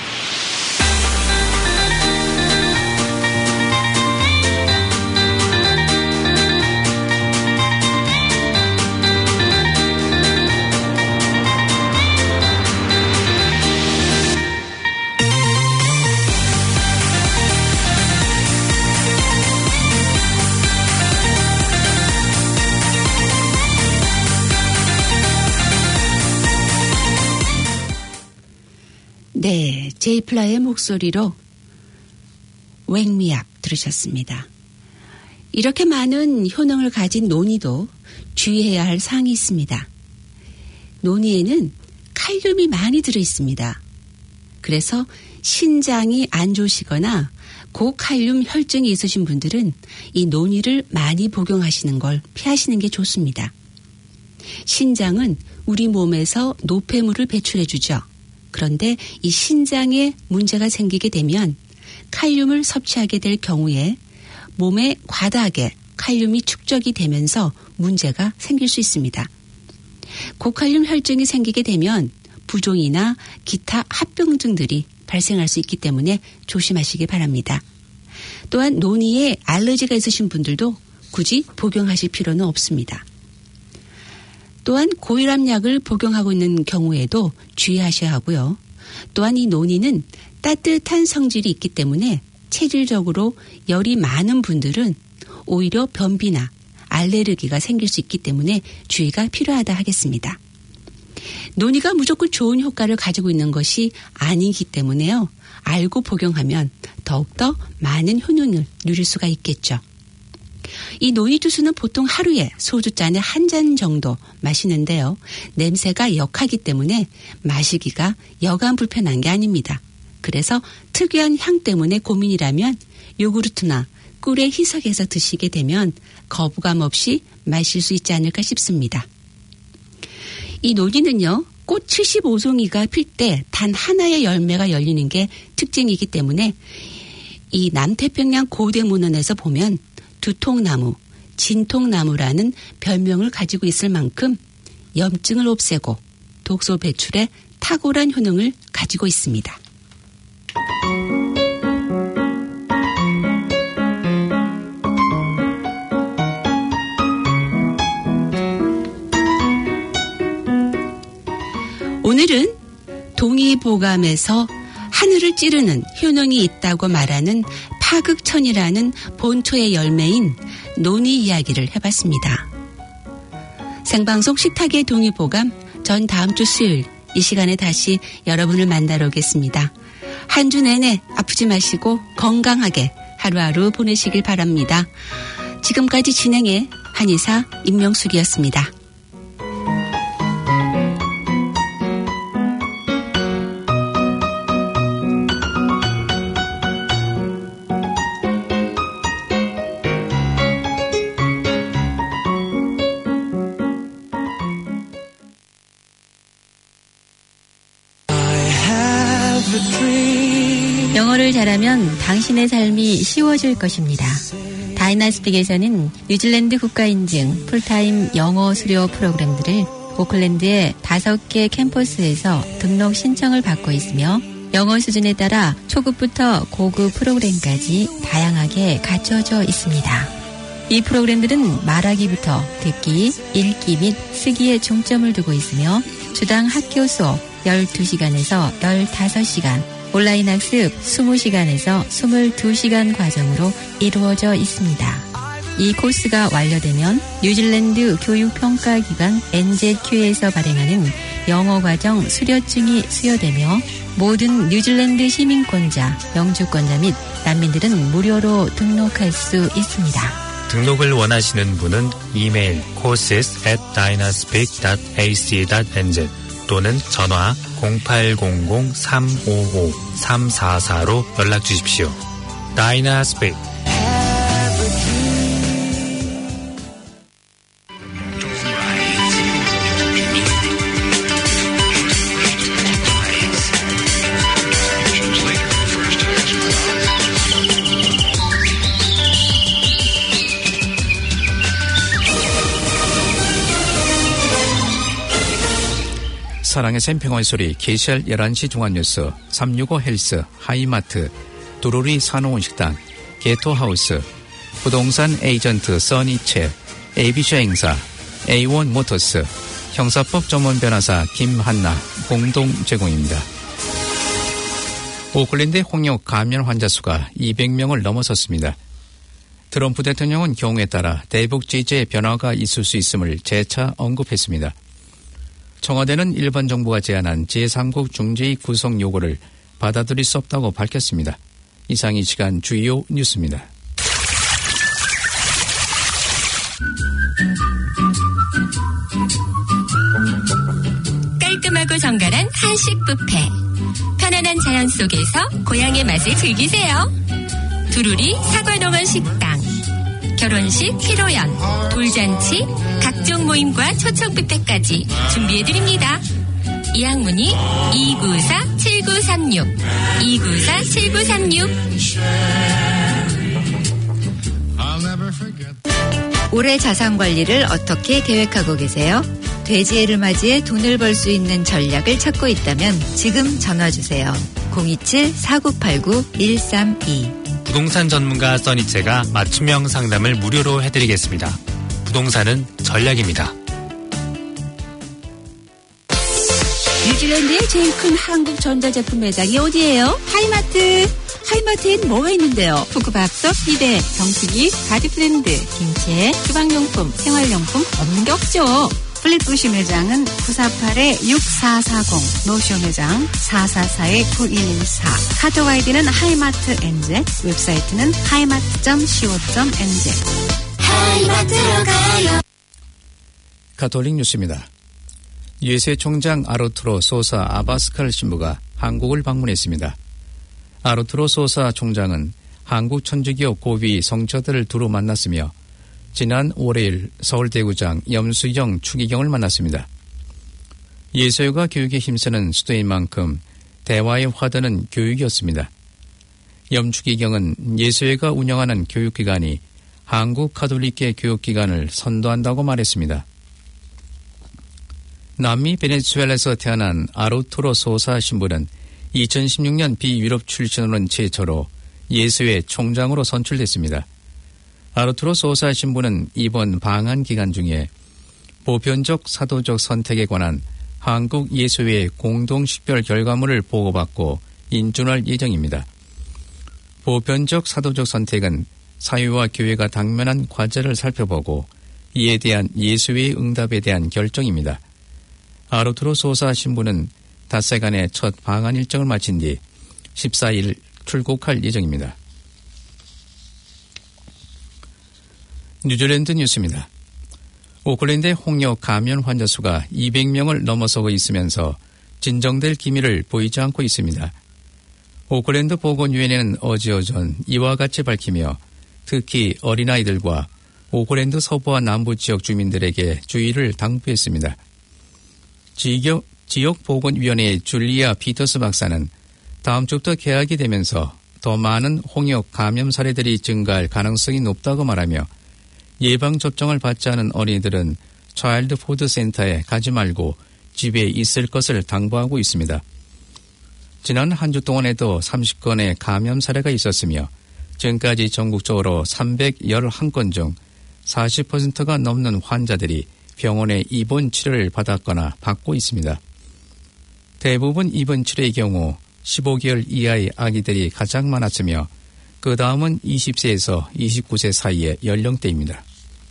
Speaker 19: 네, 제이플라의 목소리로 Wake Me Up 들으셨습니다. 이렇게 많은 효능을 가진 논이도 주의해야 할 사항이 있습니다. 논이에는 칼륨이 많이 들어있습니다. 그래서 신장이 안 좋으시거나 고칼륨 혈증이 있으신 분들은 이 논이를 많이 복용하시는 걸 피하시는 게 좋습니다. 신장은 우리 몸에서 노폐물을 배출해주죠. 그런데 이 신장에 문제가 생기게 되면 칼륨을 섭취하게 될 경우에 몸에 과다하게 칼륨이 축적이 되면서 문제가 생길 수 있습니다. 고칼륨 혈증이 생기게 되면 부종이나 기타 합병증들이 발생할 수 있기 때문에 조심하시기 바랍니다. 또한 논이에 알러지가 있으신 분들도 굳이 복용하실 필요는 없습니다. 또한 고혈압약을 복용하고 있는 경우에도 주의하셔야 하고요. 또한 이 논이는 따뜻한 성질이 있기 때문에 체질적으로 열이 많은 분들은 오히려 변비나 알레르기가 생길 수 있기 때문에 주의가 필요하다 하겠습니다. 논이가 무조건 좋은 효과를 가지고 있는 것이 아니기 때문에요. 알고 복용하면 더욱더 많은 효능을 누릴 수가 있겠죠. 이 논이 주스는 보통 하루에 소주잔에 한 잔 정도 마시는데요. 냄새가 역하기 때문에 마시기가 여간 불편한 게 아닙니다. 그래서 특유한 향 때문에 고민이라면 요구르트나 꿀에 희석해서 드시게 되면 거부감 없이 마실 수 있지 않을까 싶습니다. 이 논이는요, 꽃 칠십오 송이가 필 때 단 하나의 열매가 열리는 게 특징이기 때문에 이 남태평양 고대문헌에서 보면 두통나무, 진통나무라는 별명을 가지고 있을 만큼 염증을 없애고 독소 배출에 탁월한 효능을 가지고 있습니다. 오늘은 동의보감에서 하늘을 찌르는 효능이 있다고 말하는 파극천이라는 본초의 열매인 논이 이야기를 해봤습니다. 생방송 식탁의 동의보감, 전 다음 주 수요일 이 시간에 다시 여러분을 만나러 오겠습니다. 한 주 내내 아프지 마시고 건강하게 하루하루 보내시길 바랍니다. 지금까지 진행의 한의사 임명숙이었습니다.
Speaker 10: 영어를 잘하면 당신의 삶이 쉬워질 것입니다. 다이나스틱에서는 뉴질랜드 국가인증 풀타임 영어 수료 프로그램들을 오클랜드의 다섯 개 캠퍼스에서 등록 신청을 받고 있으며 영어 수준에 따라 초급부터 고급 프로그램까지 다양하게 갖춰져 있습니다. 이 프로그램들은 말하기부터 듣기, 읽기 및 쓰기에 중점을 두고 있으며 주당 학교 수업 열두 시간에서 열다섯 시간, 온라인 학습 이십 시간에서 이십이 시간 과정으로 이루어져 있습니다. 이 코스가 완료되면 뉴질랜드 교육평가기관 엔제큐에서 발행하는 영어과정 수료증이 수여되며 모든 뉴질랜드 시민권자, 영주권자 및 난민들은 무료로 등록할 수 있습니다.
Speaker 8: 등록을 원하시는 분은 이메일 courses at dynaspeak dot a c dot n z 또는 전화 공팔공공 삼오오 삼사사로 연락 주십시오. 다이나스펙.
Speaker 9: 사랑의 샘평원 소리 케이씨알 열한 시 중앙뉴스 삼육오 헬스 하이마트 두루리 산호원 식당 게토하우스 부동산 에이전트 써니채 에이비쇼 행사 에이원 모터스 형사법 전문 변호사 김한나 공동 제공입니다. 오클랜드 홍역 감염 환자 수가 이백 명을 넘어섰습니다. 트럼프 대통령은 경우에 따라 대북 제재의 변화가 있을 수 있음을 재차 언급했습니다. 청와대는 일본 정부가 제안한 제삼국 중재위 구성 요구를 받아들일 수 없다고 밝혔습니다. 이상 이 시간 주요 뉴스입니다.
Speaker 5: 깔끔하고 정갈한 한식 뷔페. 편안한 자연 속에서 고향의 맛을 즐기세요. 두루리 사과농원 식당. 결혼식, 피로연, 돌잔치, 각종 모임과 초청 뷔페까지 준비해드립니다. 예약 문의 이구사 칠구삼육 이구사 칠구삼육.
Speaker 10: 올해 자산관리를 어떻게 계획하고 계세요? 돼지해를 맞이해 돈을 벌 수 있는 전략을 찾고 있다면 지금 전화주세요. 공이칠 사구팔구 일삼이.
Speaker 8: 부동산 전문가 써니체가 맞춤형 상담을 무료로 해드리겠습니다. 부동산은 전략입니다.
Speaker 19: 뉴질랜드의 제일 큰 한국 전자제품 매장이 어디예요?
Speaker 10: 하이마트.
Speaker 19: 하이마트엔 뭐가 있는데요?
Speaker 10: 푸크밥솥, 비데, 정수기, 바디브랜드, 김치, 주방용품, 생활용품 없는 게 없죠.
Speaker 1: 플랫부시 매장은 구사팔 육사사공, 노쇼 매장 사사사 구일일사, 카톡 아이디는 하이마트 엔젤, 웹사이트는 하이마트 닷 씨오 닷 엔젤.
Speaker 12: 하이마트로 가요.
Speaker 9: 가톨릭 뉴스입니다. 유에스에이 총장 아르투로 소사 아바스칼 신부가 한국을 방문했습니다. 아르투로 소사 총장은 한국 천주교 고위 성처들을 두루 만났으며 지난 월요일 서울대구장 염수경 추기경을 만났습니다. 예수교가 교육에 힘쓰는 수도인 만큼 대화의 화두는 교육이었습니다. 염추기경은 예수교가 운영하는 교육기관이 한국 가톨릭계 교육기관을 선도한다고 말했습니다. 남미 베네수엘라에서 태어난 아르투로 소사 신부는 이천십육 년 비유럽 출신으로는 최초로 예수회 총장으로 선출됐습니다. 아르투로 소사 신부는 이번 방한 기간 중에 보편적 사도적 선택에 관한 한국 예수회의 공동식별 결과물을 보고받고 인준할 예정입니다. 보편적 사도적 선택은 사회와 교회가 당면한 과제를 살펴보고 이에 대한 예수회의 응답에 대한 결정입니다. 아르투로 소사 신부는 닷새간의 첫 방한 일정을 마친 뒤 십사 일 출국할 예정입니다. 뉴질랜드 뉴스입니다. 오클랜드의 홍역 감염 환자 수가 이백 명을 넘어서고 있으면서 진정될 기미를 보이지 않고 있습니다. 오클랜드 보건위원회는 어제 오전 이와 같이 밝히며 특히 어린아이들과 오클랜드 서부와 남부 지역 주민들에게 주의를 당부했습니다. 지역, 지역보건위원회의 줄리아 피터스 박사는 다음 주부터 개학이 되면서 더 많은 홍역 감염 사례들이 증가할 가능성이 높다고 말하며 예방접종을 받지 않은 어린이들은 차일드 푸드 센터에 가지 말고 집에 있을 것을 당부하고 있습니다. 지난 한 주 동안에도 삼십 건의 감염 사례가 있었으며 지금까지 전국적으로 삼백십일 건 중 사십 퍼센트가 넘는 환자들이 병원에 입원 치료를 받았거나 받고 있습니다. 대부분 입원 치료의 경우 십오 개월 이하의 아기들이 가장 많았으며 그 다음은 이십 세에서 이십구 세 사이의 연령대입니다.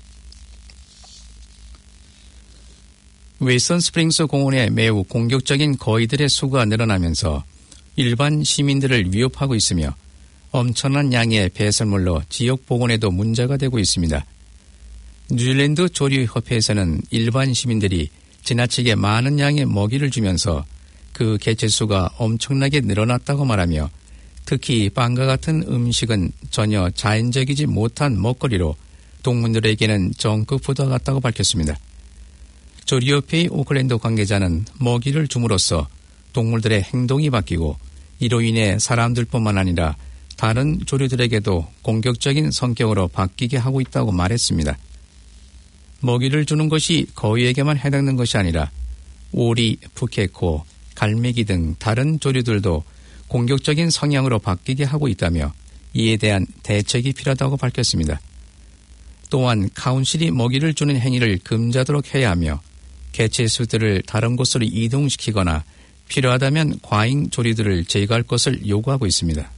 Speaker 9: 웨스턴 스프링스 공원에 매우 공격적인 거위들의 수가 늘어나면서 일반 시민들을 위협하고 있으며 엄청난 양의 배설물로 지역 보건에도 문제가 되고 있습니다. 뉴질랜드 조류협회에서는 일반 시민들이 지나치게 많은 양의 먹이를 주면서 그 개체수가 엄청나게 늘어났다고 말하며 특히 빵과 같은 음식은 전혀 자연적이지 못한 먹거리로 동물들에게는 정크 푸드와 같다고 밝혔습니다. 조류협회의 오클랜드 관계자는 먹이를 줌으로써 동물들의 행동이 바뀌고 이로 인해 사람들뿐만 아니라 다른 조류들에게도 공격적인 성격으로 바뀌게 하고 있다고 말했습니다. 먹이를 주는 것이 거위에게만 해당되는 것이 아니라 오리, 푸케코, 갈매기 등 다른 조류들도 공격적인 성향으로 바뀌게 하고 있다며 이에 대한 대책이 필요하다고 밝혔습니다. 또한 카운실이 먹이를 주는 행위를 금지하도록 해야 하며 개체수들을 다른 곳으로 이동시키거나 필요하다면 과잉 조류들을 제거할 것을 요구하고 있습니다.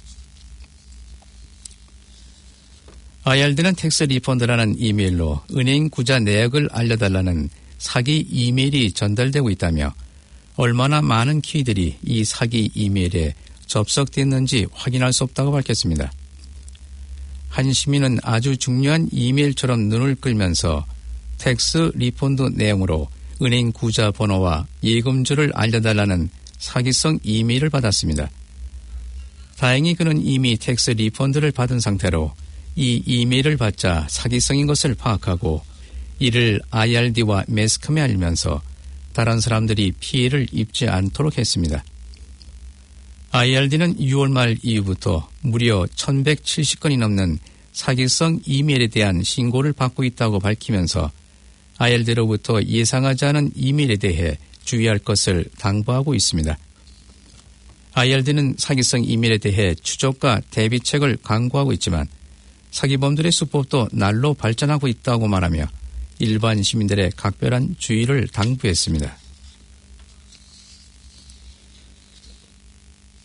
Speaker 9: 아이알디는 텍스 리펀드라는 이메일로 은행 구자 내역을 알려달라는 사기 이메일이 전달되고 있다며 얼마나 많은 키위들이 이 사기 이메일에 접속됐는지 확인할 수 없다고 밝혔습니다. 한 시민은 아주 중요한 이메일처럼 눈을 끌면서 텍스 리펀드 내용으로 은행 구자 번호와 예금주를 알려달라는 사기성 이메일을 받았습니다. 다행히 그는 이미 텍스 리펀드를 받은 상태로 이 이메일을 받자 사기성인 것을 파악하고 이를 아이알디와 매스컴에 알리면서 다른 사람들이 피해를 입지 않도록 했습니다. 아이알디는 유월 말 이후부터 무려 천백칠십 건이 넘는 사기성 이메일에 대한 신고를 받고 있다고 밝히면서 아이알디로부터 예상하지 않은 이메일에 대해 주의할 것을 당부하고 있습니다. 아이알디는 사기성 이메일에 대해 추적과 대비책을 강구하고 있지만 사기범들의 수법도 날로 발전하고 있다고 말하며 일반 시민들의 각별한 주의를 당부했습니다.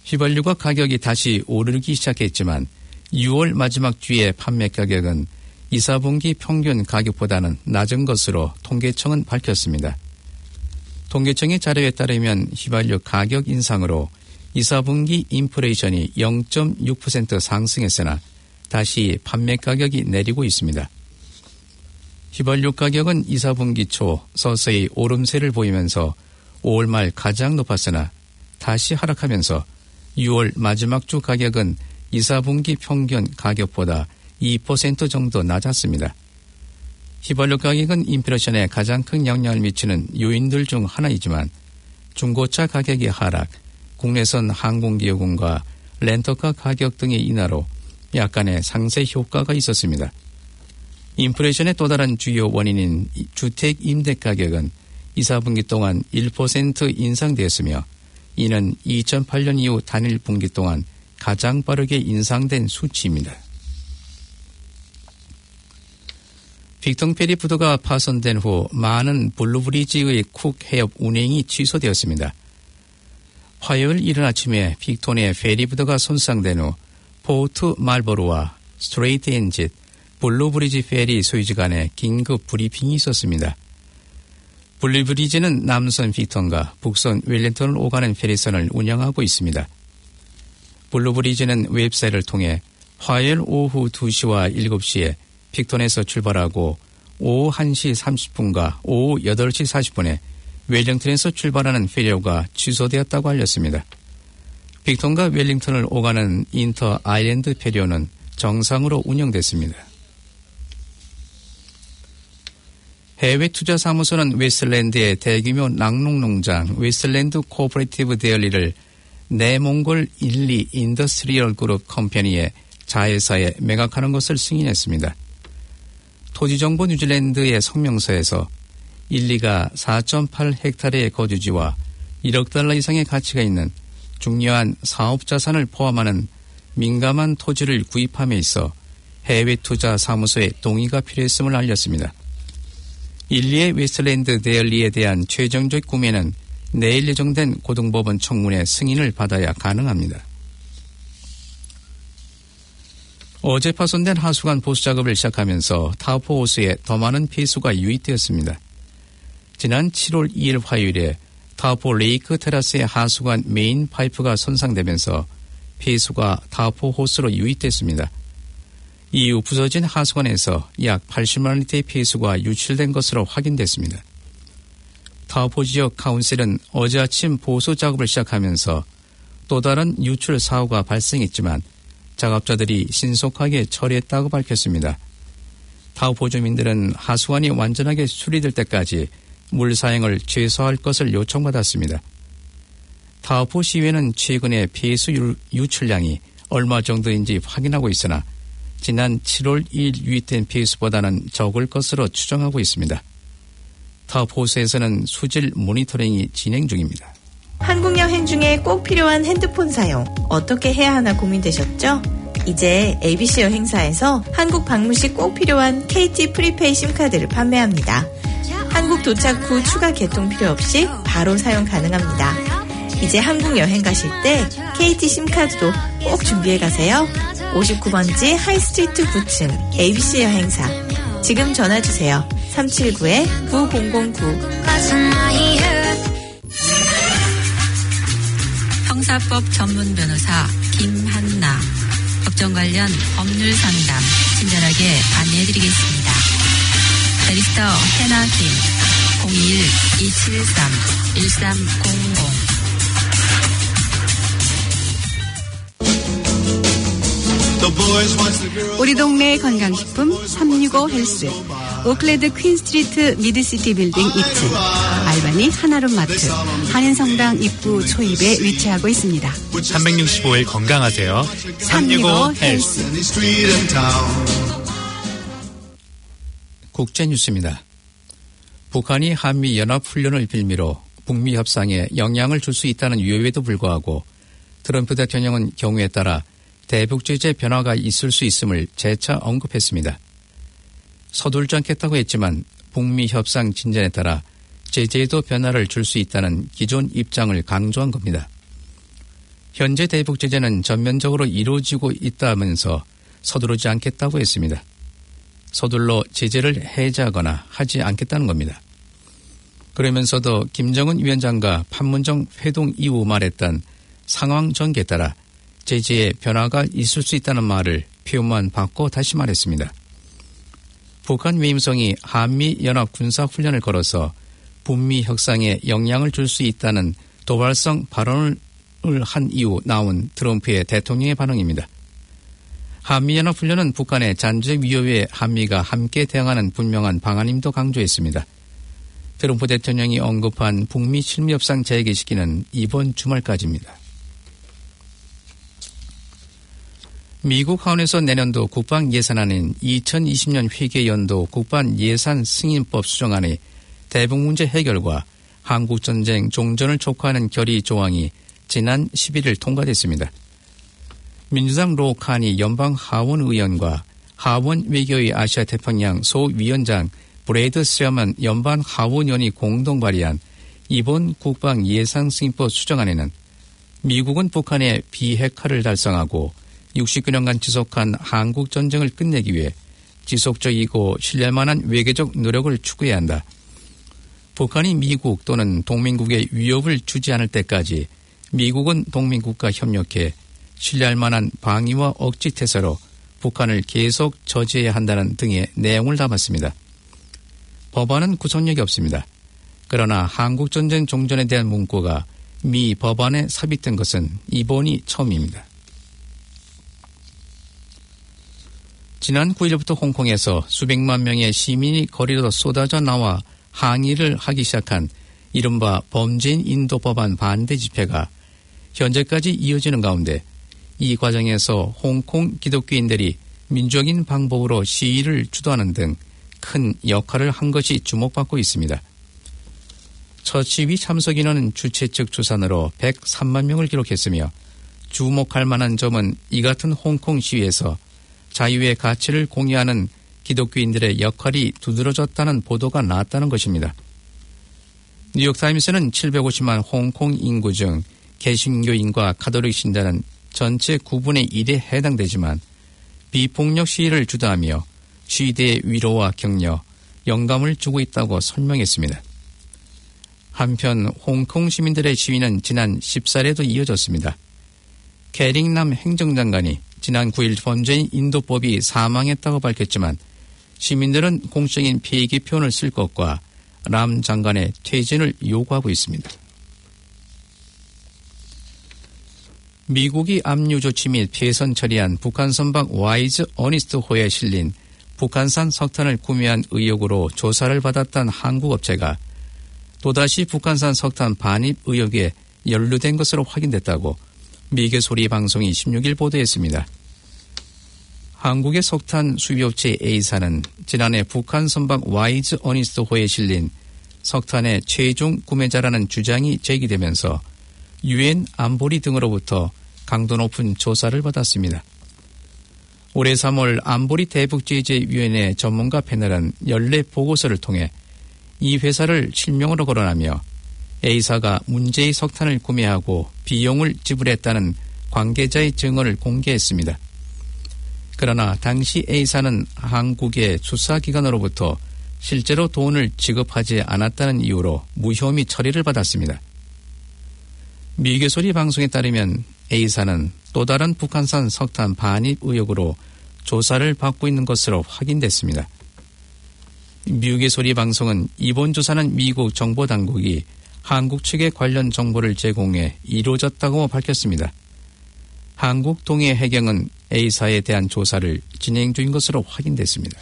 Speaker 9: 휘발유가 가격이 다시 오르기 시작했지만 유월 마지막 주의 판매 가격은 이, 사분기 평균 가격보다는 낮은 것으로 통계청은 밝혔습니다. 통계청의 자료에 따르면 휘발유 가격 인상으로 이, 사분기 인플레이션이 영 점 육 퍼센트 상승했으나 다시 판매 가격이 내리고 있습니다. 휘발유 가격은 이, 사분기 초 서서히 오름세를 보이면서 오월 말 가장 높았으나 다시 하락하면서 유월 마지막 주 가격은 이, 사분기 평균 가격보다 이 퍼센트 정도 낮았습니다. 휘발유 가격은 인플레이션에 가장 큰 영향을 미치는 요인들 중 하나이지만 중고차 가격의 하락, 국내선 항공기요금과 렌터카 가격 등의 인하로 약간의 상세 효과가 있었습니다. 인플레이션의 또 다른 주요 원인인 주택 임대 가격은 이, 사분기 동안 일 퍼센트 인상되었으며 이는 이천팔 년 이후 단일 분기 동안 가장 빠르게 인상된 수치입니다. 빅턴페리 부두가 파손된 후 많은 블루브리지의 쿡 해협 운행이 취소되었습니다. 화요일 이른 아침에 빅톤의 페리 부두가 손상된 후 포트 말보로와 스트레이트 엔짓, 블루브리지 페리 소유주 간에 긴급 브리핑이 있었습니다. 블루브리지는 남선 빅턴과 북선 웰링턴을 오가는 페리선을 운영하고 있습니다. 블루브리지는 웹사이트를 통해 화요일 오후 두 시와 일곱 시에 빅턴에서 출발하고 오후 한 시 삼십 분과 오후 여덟 시 사십 분에 웰링턴에서 출발하는 페리가 취소되었다고 알렸습니다. 빅턴과 웰링턴을 오가는 인터 아일랜드 페리오는 정상으로 운영됐습니다. 해외 투자 사무소는 웨스트랜드의 대규모 낙농농장 웨스트랜드 코퍼레이티브 데일리를 내몽골 일리 인더스트리얼 그룹 컴퍼니의 자회사에 매각하는 것을 승인했습니다. 토지정보 뉴질랜드의 성명서에서 일리가 사 점 팔 헥타르의 거주지와 일억 달러 이상의 가치가 있는 중요한 사업 자산을 포함하는 민감한 토지를 구입함에 있어 해외 투자 사무소의 동의가 필요했음을 알렸습니다. 일리의 웨스트랜드 데일리에 대한 최종적 구매는 내일 예정된 고등법원 청문회 승인을 받아야 가능합니다. 어제 파손된 하수관 보수 작업을 시작하면서 타포 호수에 더 많은 폐수가 유입되었습니다. 지난 칠월 이일 화요일에 타포 레이크 테라스의 하수관 메인 파이프가 손상되면서 폐수가 타포 호수로 유입됐습니다. 이후 부서진 하수관에서 약 팔십만 리터의 폐수가 유출된 것으로 확인됐습니다. 타포 지역 카운슬은 어제 아침 보수 작업을 시작하면서 또 다른 유출 사고가 발생했지만 작업자들이 신속하게 처리했다고 밝혔습니다. 타포 주민들은 하수관이 완전하게 수리될 때까지 물 사용을 최소화할 것을 요청받았습니다. 타포 시의회는 최근에 폐수 유출량이 얼마 정도인지 확인하고 있으나 지난 칠월 이일 유입된 폐수보다는 적을 것으로 추정하고 있습니다. 타포호수에서는 수질 모니터링이 진행 중입니다.
Speaker 11: 한국 여행 중에 꼭 필요한 핸드폰 사용 어떻게 해야 하나 고민되셨죠? 이제 에이비씨 여행사에서 한국 방문 시 꼭 필요한 케이티 프리페이 심카드를 판매합니다. 한국 도착 후 추가 개통 필요 없이 바로 사용 가능합니다. 이제 한국 여행 가실 때 케이티 심카드도 꼭 준비해 가세요. 오십구 번지 하이스트리트 구 층 에이비씨 여행사. 지금 전화주세요. 삼칠구 구공공구.
Speaker 1: 형사법 전문 변호사 김한나. 법정 관련 법률 상담 친절하게 안내해드리겠습니다. 베리스터 해나 김. 공일 이칠삼 일삼공공.
Speaker 20: 우리 동네 건강식품 삼육오 헬스 오클랜드 퀸스트리트 미드시티 빌딩 이 층 알바니 하나룸 마트 한인성당 입구 초입에 위치하고 있습니다.
Speaker 8: 삼백육십오 일 건강하세요. 삼육오 헬스.
Speaker 9: 국제뉴스입니다. 북한이 한미연합훈련을 빌미로 북미 협상에 영향을 줄 수 있다는 우려에도 불구하고 트럼프 대통령은 경우에 따라 대북 제재 변화가 있을 수 있음을 재차 언급했습니다. 서둘지 않겠다고 했지만 북미 협상 진전에 따라 제재에도 변화를 줄 수 있다는 기존 입장을 강조한 겁니다. 현재 대북 제재는 전면적으로 이루어지고 있다면서 서두르지 않겠다고 했습니다. 서둘러 제재를 해제하거나 하지 않겠다는 겁니다. 그러면서도 김정은 위원장과 판문점 회동 이후 말했던 상황 전개에 따라 제재에 변화가 있을 수 있다는 말을 표현만 바꿔 다시 말했습니다. 북한 위임성이 한미연합 군사훈련을 걸어서 북미 협상에 영향을 줄 수 있다는 도발성 발언을 한 이후 나온 트럼프의 대통령의 반응입니다. 한미연합훈련은 북한의 잔재 위협에 한미가 함께 대응하는 분명한 방안임도 강조했습니다. 트럼프 대통령이 언급한 북미 실무협상 재개 시기는 이번 주말까지입니다. 미국 하원에서 내년도 국방 예산안인 이천이십 년 회계연도 국방 예산 승인법 수정안의 대북 문제 해결과 한국전쟁 종전을 촉구하는 결의 조항이 지난 십일 일 통과됐습니다. 민주당 로 카니 연방 하원 의원과 하원 외교의 아시아 태평양 소위원장 브레이드 스려먼 연방 하원의원이 공동 발의한 이번 국방 예산 승인법 수정안에는 미국은 북한의 비핵화를 달성하고 육십구 년간 지속한 한국 전쟁을 끝내기 위해 지속적이고 신뢰만한 외교적 노력을 추구해야 한다. 북한이 미국 또는 동맹국에 위협을 주지 않을 때까지 미국은 동맹국과 협력해 신뢰할 만한 방위와 억지 태세로 북한을 계속 저지해야 한다는 등의 내용을 담았습니다. 법안은 구속력이 없습니다. 그러나 한국전쟁 종전에 대한 문구가 미 법안에 삽입된 것은 이번이 처음입니다. 지난 구 일부터 홍콩에서 수백만 명의 시민이 거리로 쏟아져 나와 항의를 하기 시작한 이른바 범죄인 인도 법안 반대 집회가 현재까지 이어지는 가운데 이 과정에서 홍콩 기독교인들이 민주적인 방법으로 시위를 주도하는 등 큰 역할을 한 것이 주목받고 있습니다. 첫 시위 참석 인원은 주최 측 추산으로 백삼만 명을 기록했으며 주목할 만한 점은 이 같은 홍콩 시위에서 자유의 가치를 공유하는 기독교인들의 역할이 두드러졌다는 보도가 나왔다는 것입니다. 뉴욕타임스는 칠백오십만 홍콩 인구 중 개신교인과 가톨릭 신자는 전체 구분의 일에 해당되지만 비폭력 시위를 주도하며 시위대의 위로와 격려, 영감을 주고 있다고 설명했습니다. 한편 홍콩 시민들의 시위는 지난 십사일에도 이어졌습니다. 캐링남 행정장관이 지난 구 일 범죄인 인도법이 사망했다고 밝혔지만 시민들은 공적인 폐기 표현을 쓸 것과 람 장관의 퇴진을 요구하고 있습니다. 미국이 압류 조치 및 폐선 처리한 북한 선박 와이즈 어니스트호에 실린 북한산 석탄을 구매한 의혹으로 조사를 받았던 한국 업체가 또다시 북한산 석탄 반입 의혹에 연루된 것으로 확인됐다고 미개 소리 방송이 십육 일 보도했습니다. 한국의 석탄 수입업체 A사는 지난해 북한 선박 와이즈 어니스트호에 실린 석탄의 최종 구매자라는 주장이 제기되면서 유엔 안보리 등으로부터 강도 높은 조사를 받았습니다. 올해 삼월 안보리 대북제재위원회 전문가 패널은 연례 보고서를 통해 이 회사를 실명으로 거론하며 A사가 문제의 석탄을 구매하고 비용을 지불했다는 관계자의 증언을 공개했습니다. 그러나 당시 A사는 한국의 수사기관으로부터 실제로 돈을 지급하지 않았다는 이유로 무혐의 처리를 받았습니다. 미개소리 방송에 따르면 A사는 또 다른 북한산 석탄 반입 의혹으로 조사를 받고 있는 것으로 확인됐습니다. 미개소리 방송은 이번 조사는 미국 정보당국이 한국 측에 관련 정보를 제공해 이루어졌다고 밝혔습니다. 한국 동해 해경은 A사에 대한 조사를 진행 중인 것으로 확인됐습니다.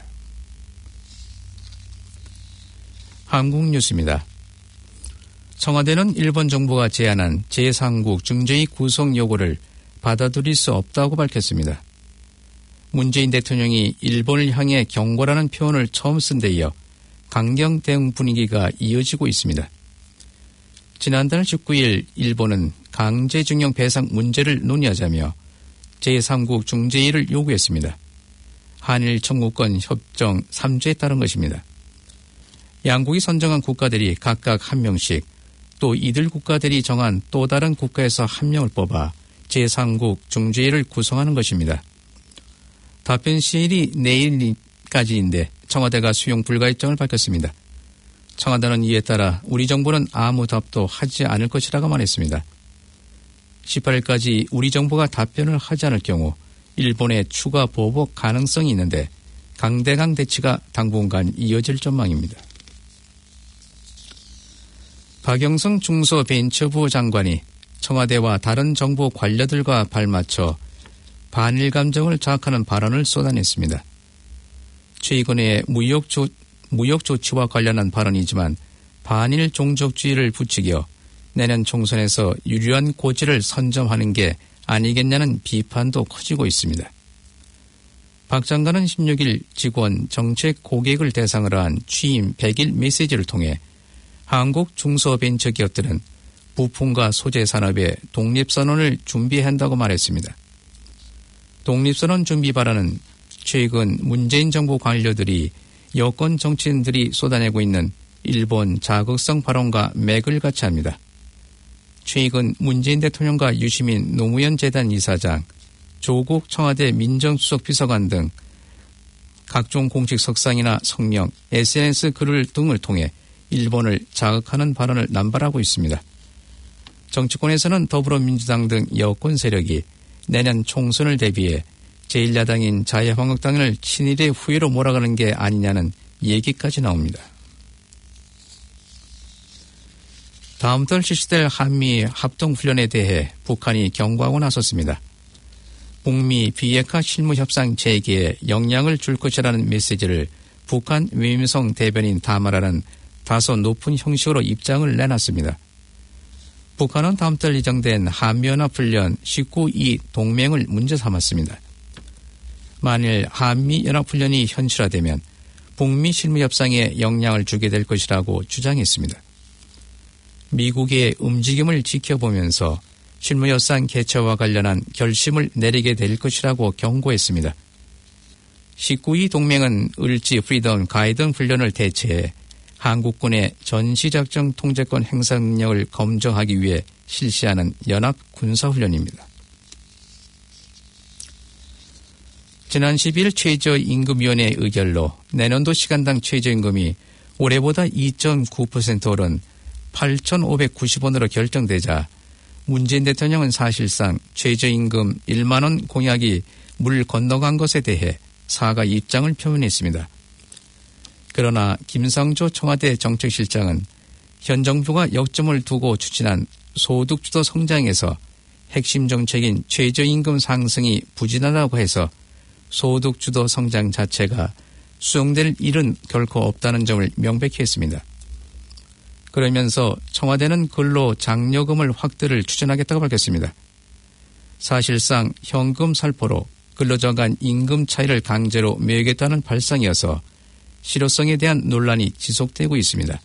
Speaker 9: 한국 뉴스입니다. 청와대는 일본 정부가 제안한 제삼국 중재위 구성 요구를 받아들일 수 없다고 밝혔습니다. 문재인 대통령이 일본을 향해 경고라는 표현을 처음 쓴 데 이어 강경 대응 분위기가 이어지고 있습니다. 지난달 십구 일 일본은 강제징용 배상 문제를 논의하자며 제삼국 중재위를 요구했습니다. 한일 청구권 협정 삼 조에 따른 것입니다. 양국이 선정한 국가들이 각각 한 명씩 또 이들 국가들이 정한 또 다른 국가에서 한 명을 뽑아 제삼 국 중재위를 구성하는 것입니다. 답변 시일이 내일까지인데 청와대가 수용 불가 입장을 밝혔습니다. 청와대는 이에 따라 우리 정부는 아무 답도 하지 않을 것이라고 말했습니다. 십팔 일까지 우리 정부가 답변을 하지 않을 경우 일본의 추가 보복 가능성이 있는데 강대강 대치가 당분간 이어질 전망입니다. 박영성 중소벤처부 장관이 청와대와 다른 정부 관료들과 발맞춰 반일 감정을 자극하는 발언을 쏟아냈습니다. 최근의 무역, 조, 무역 조치와 관련한 발언이지만 반일 종족주의를 부추겨 내년 총선에서 유리한 고지를 선점하는 게 아니겠냐는 비판도 커지고 있습니다. 박 장관은 십육 일 직원 정책 고객을 대상으로 한 취임 백 일 메시지를 통해 한국 중소벤처기업들은 부품과 소재 산업의 독립선언을 준비해야 한다고 말했습니다. 독립선언 준비 발언은 최근 문재인 정부 관료들이 여권 정치인들이 쏟아내고 있는 일본 자극성 발언과 맥을 같이 합니다. 최근 문재인 대통령과 유시민 노무현 재단 이사장, 조국 청와대 민정수석 비서관 등 각종 공식 석상이나 성명, 에스엔에스 글을 등을 통해 일본을 자극하는 발언을 남발하고 있습니다. 정치권에서는 더불어민주당 등 여권 세력이 내년 총선을 대비해 제일 야당인 자유한국당을 친일의 후예로 몰아가는 게 아니냐는 얘기까지 나옵니다. 다음 달 실시될 한미 합동훈련에 대해 북한이 경고하고 나섰습니다. 북미 비핵화 실무협상 재개에 영향을 줄 것이라는 메시지를 북한 외무성 대변인 다마라는 다소 높은 형식으로 입장을 내놨습니다. 북한은 다음 달 예정된 한미연합훈련 십구 이 동맹을 문제 삼았습니다. 만일 한미연합훈련이 현실화되면 북미 실무협상에 영향을 주게 될 것이라고 주장했습니다. 미국의 움직임을 지켜보면서 실무협상 개최와 관련한 결심을 내리게 될 것이라고 경고했습니다. 십구 이 동맹은 을지 프리덤 가이든 훈련을 대체해 한국군의 전시작전 통제권 행사 능력을 검증하기 위해 실시하는 연합 군사훈련입니다. 지난 십일 일 최저임금위원회 의결로 내년도 시간당 최저임금이 올해보다 이 점 구 퍼센트 오른 팔천오백구십 원으로 결정되자 문재인 대통령은 사실상 최저임금 일만 원 공약이 물 건너간 것에 대해 사과 입장을 표명했습니다. 그러나 김상조 청와대 정책실장은 현 정부가 역점을 두고 추진한 소득주도 성장에서 핵심 정책인 최저임금 상승이 부진하다고 해서 소득주도 성장 자체가 수용될 일은 결코 없다는 점을 명백히 했습니다. 그러면서 청와대는 근로장려금을 확대를 추진하겠다고 밝혔습니다. 사실상 현금 살포로 근로자 간 임금 차이를 강제로 매기겠다는 발상이어서 실효성에 대한 논란이 지속되고 있습니다.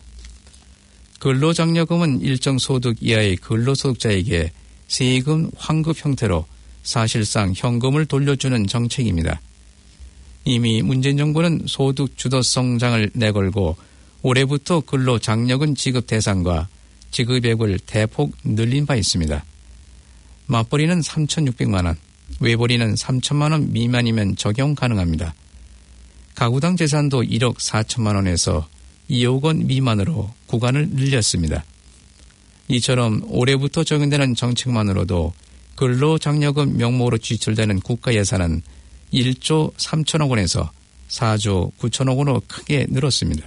Speaker 9: 근로장려금은 일정 소득 이하의 근로소득자에게 세금 환급 형태로 사실상 현금을 돌려주는 정책입니다. 이미 문재인 정부는 소득 주도 성장을 내걸고 올해부터 근로장려금 지급 대상과 지급액을 대폭 늘린 바 있습니다. 맞벌이는 삼천육백만 원, 외벌이는 삼천만 원 미만이면 적용 가능합니다. 가구당 재산도 일억 사천만 원에서 이억 원 미만으로 구간을 늘렸습니다. 이처럼 올해부터 적용되는 정책만으로도 근로장려금 명목으로 지출되는 국가 예산은 일조 삼천억 원에서 사조 구천억 원으로 크게 늘었습니다.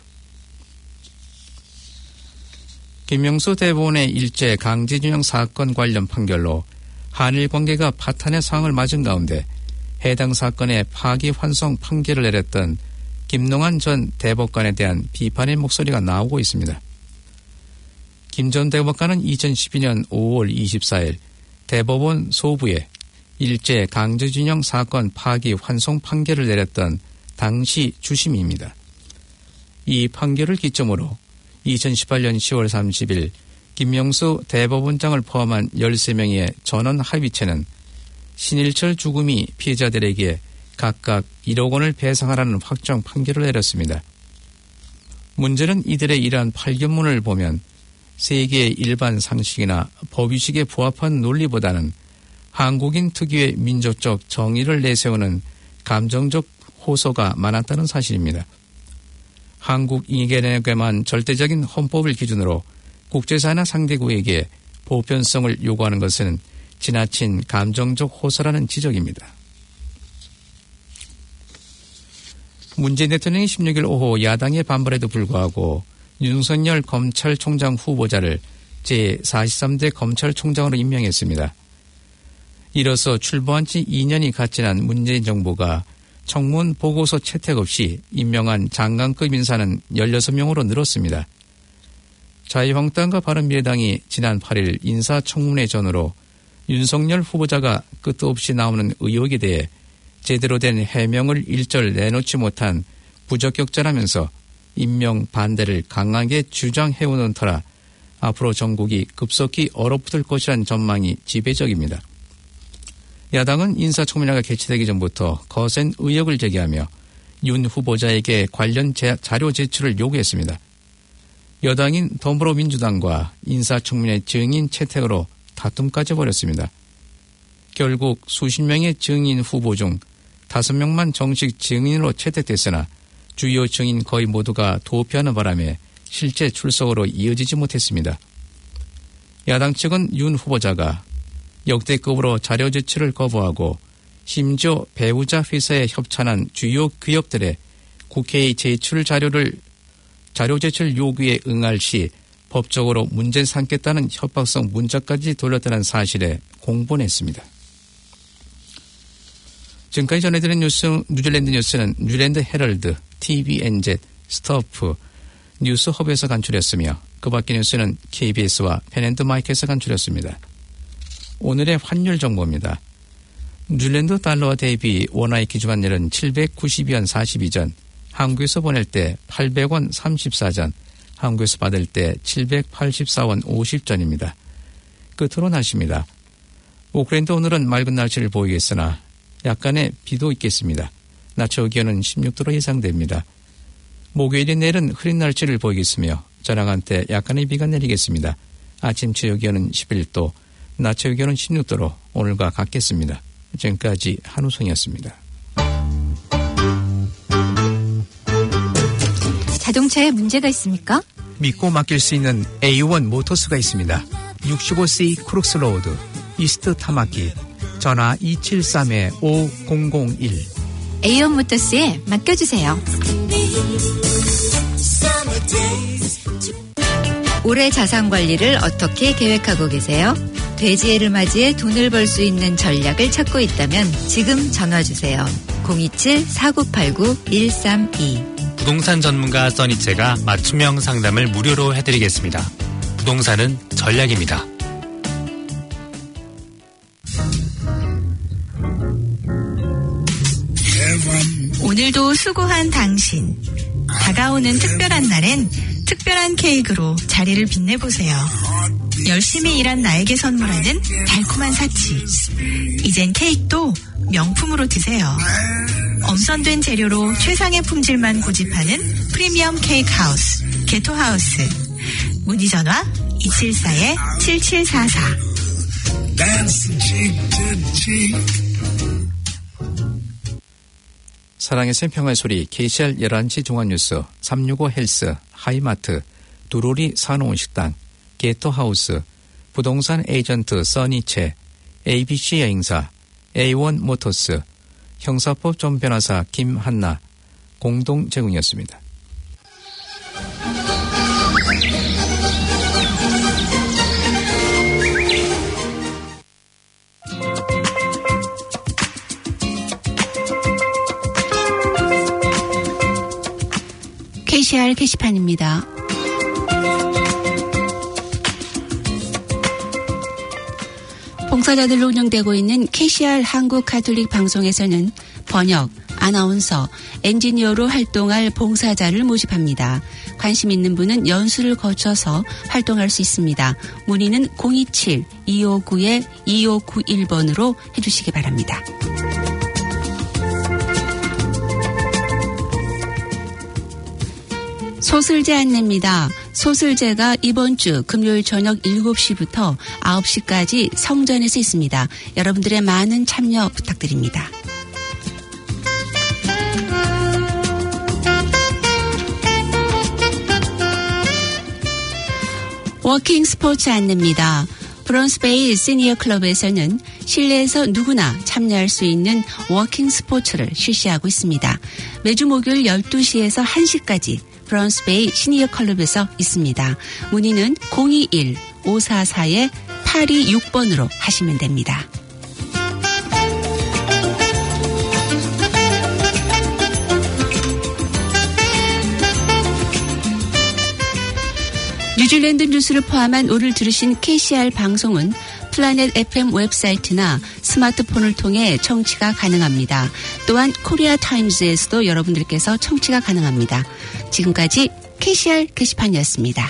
Speaker 9: 김명수 대법원의 일제 강제징용 사건 관련 판결로 한일 관계가 파탄의 상황을 맞은 가운데 해당 사건의 파기환송 판결을 내렸던 김농한 전 대법관에 대한 비판의 목소리가 나오고 있습니다. 김 전 대법관은 이천십이 년 오월 이십사일 대법원 소부에 일제 강제징용 사건 파기환송 판결을 내렸던 당시 주심입니다. 이 판결을 기점으로 이천십팔 년 시월 삼십일 김명수 대법원장을 포함한 열세 명의 전원 합의체는 신일철 주금이 피해자들에게 각각 일억 원을 배상하라는 확정 판결을 내렸습니다. 문제는 이들의 이러한 판결문을 보면 세계의 일반 상식이나 법의식에 부합한 논리보다는 한국인 특유의 민족적 정의를 내세우는 감정적 호소가 많았다는 사실입니다. 한국인에게만 절대적인 헌법을 기준으로 국제사회나 상대국에게 보편성을 요구하는 것은 지나친 감정적 호소라는 지적입니다. 문재인 대통령이 십육 일 오후 야당의 반발에도 불구하고 윤석열 검찰총장 후보자를 제사십삼 대 검찰총장으로 임명했습니다. 이로써 출범한 지 이 년이 갓 지난 문재인 정부가 청문 보고서 채택 없이 임명한 장관급 인사는 열여섯 명으로 늘었습니다. 자유한국당과 바른미래당이 지난 팔 일 인사청문회 전후로 윤석열 후보자가 끝도 없이 나오는 의혹에 대해 제대로 된 해명을 일절 내놓지 못한 부적격자라면서 임명 반대를 강하게 주장해오는 터라 앞으로 전국이 급속히 얼어붙을 것이라는 전망이 지배적입니다. 야당은 인사청문회가 개최되기 전부터 거센 의혹을 제기하며 윤 후보자에게 관련 제, 자료 제출을 요구했습니다. 여당인 더불어민주당과 인사청문회 증인 채택으로 다툼까지 벌였습니다. 결국 수십 명의 증인 후보 중 다섯 명만 정식 증인으로 채택됐으나 주요 증인 거의 모두가 도피하는 바람에 실제 출석으로 이어지지 못했습니다. 야당 측은 윤 후보자가 역대급으로 자료 제출을 거부하고 심지어 배우자 회사에 협찬한 주요 기업들의 국회에 제출 자료를 자료 제출 요구에 응할 시 법적으로 문제 삼겠다는 협박성 문자까지 돌렸다는 사실에 공분했습니다. 지금까지 전해드린 뉴스, 뉴질랜드 뉴스는 뉴질랜드 헤럴드, 티비엔지, 스토프, 뉴스허브에서 간추렸으며 그 밖의 뉴스는 케이비에스와 펜앤드마이크에서 간추렸습니다. 오늘의 환율 정보입니다. 뉴질랜드 달러와 대비 원화의 기준환율은 칠백구십이 원 사십이 전, 한국에서 보낼 때 팔백 원 삼십사 전, 한국에서 받을 때 칠백팔십사 원 오십 전입니다. 끝으로 날씨입니다. 오클랜드 오늘은 맑은 날씨를 보이겠으나 약간의 비도 있겠습니다. 낮 최고 기온은 십육 도로 예상됩니다. 목요일인 내일은 흐린 날씨를 보이겠으며 저녁 한때 약간의 비가 내리겠습니다. 아침 최고 기온은 십일 도, 낮 최고 기온은 십육 도로 오늘과 같겠습니다. 지금까지 한우성이었습니다.
Speaker 4: 자동차에 문제가 있습니까?
Speaker 9: 믿고 맡길 수 있는 에이 원 모터스가 있습니다. 육십오 씨 크룩스 로드, 이스트 타마키, 전화 이칠삼 오공공일.
Speaker 4: 에이 원 모터스에 맡겨주세요. 올해 자산 관리를 어떻게 계획하고 계세요? 돼지해를 맞이해 돈을 벌 수 있는 전략을 찾고 있다면 지금 전화주세요. 공이칠 사구팔구 일삼이.
Speaker 8: 부동산 전문가 써니체가 맞춤형 상담을 무료로 해드리겠습니다. 부동산은 전략입니다.
Speaker 11: 오늘도 수고한 당신. 다가오는 특별한 날엔 특별한 케이크로 자리를 빛내보세요. 열심히 일한 나에게 선물하는 달콤한 사치. 이젠 케이크도 명품으로 드세요. 엄선된 재료로 최상의 품질만 고집하는 프리미엄 케이크 하우스, 게토하우스. 문의 전화 이칠사 칠칠사사.
Speaker 9: 사랑의 샘평화의 소리 케이씨알 열한 시 종합뉴스, 삼육오 헬스, 하이마트, 두로리 산호온식당, 게토하우스, 부동산 에이전트 써니체, 에이비씨 여행사, 에이 원 모터스, 형사법 전 변호사 김한나 공동 제공이었습니다.
Speaker 19: 케이씨알 게시판입니다. 봉사자들로 운영되고 있는 케이씨알 한국 가톨릭 방송에서는 번역, 아나운서, 엔지니어로 활동할 봉사자를 모집합니다. 관심 있는 분은 연수를 거쳐서 활동할 수 있습니다. 문의는 공이칠 이오구 이오구일 번으로 해주시기 바랍니다. 소설제 안내입니다. 소슬제가 이번 주 금요일 저녁 일곱 시부터 아홉 시까지 성전에서 있습니다. 여러분들의 많은 참여 부탁드립니다. 워킹 스포츠 안내입니다. 브론스베이 시니어 클럽에서는 실내에서 누구나 참여할 수 있는 워킹 스포츠를 실시하고 있습니다. 매주 목요일 열두 시에서 한 시까지 브론스베이 시니어 클럽에서 있습니다. 문의는 공이일 오사사 팔이육 번으로 하시면 됩니다. 뉴질랜드 뉴스를 포함한 오늘 들으신 케이씨알 방송은 플라넷 에프엠 웹사이트나 스마트폰을 통해 청취가 가능합니다. 또한 코리아 타임즈에서도 여러분들께서 청취가 가능합니다. 지금까지 케이씨알 게시판이었습니다.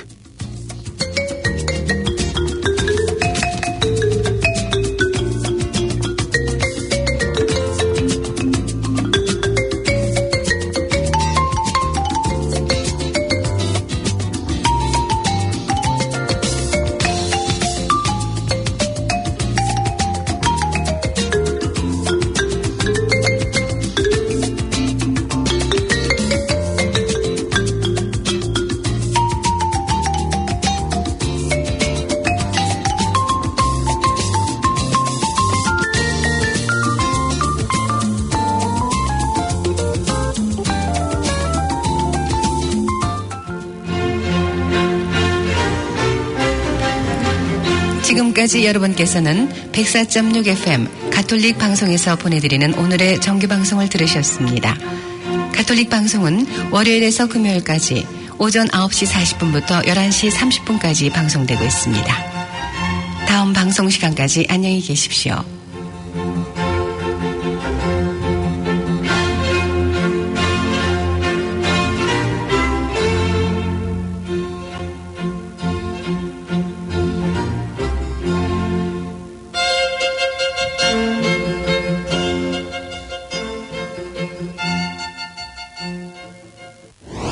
Speaker 1: 지금까지 여러분께서는 백사 점 육 에프엠 가톨릭 방송에서 보내드리는 오늘의 정규방송을 들으셨습니다. 가톨릭 방송은 월요일에서 금요일까지 오전 아홉 시 사십 분부터 열한 시 삼십 분까지 방송되고 있습니다. 다음 방송 시간까지 안녕히 계십시오.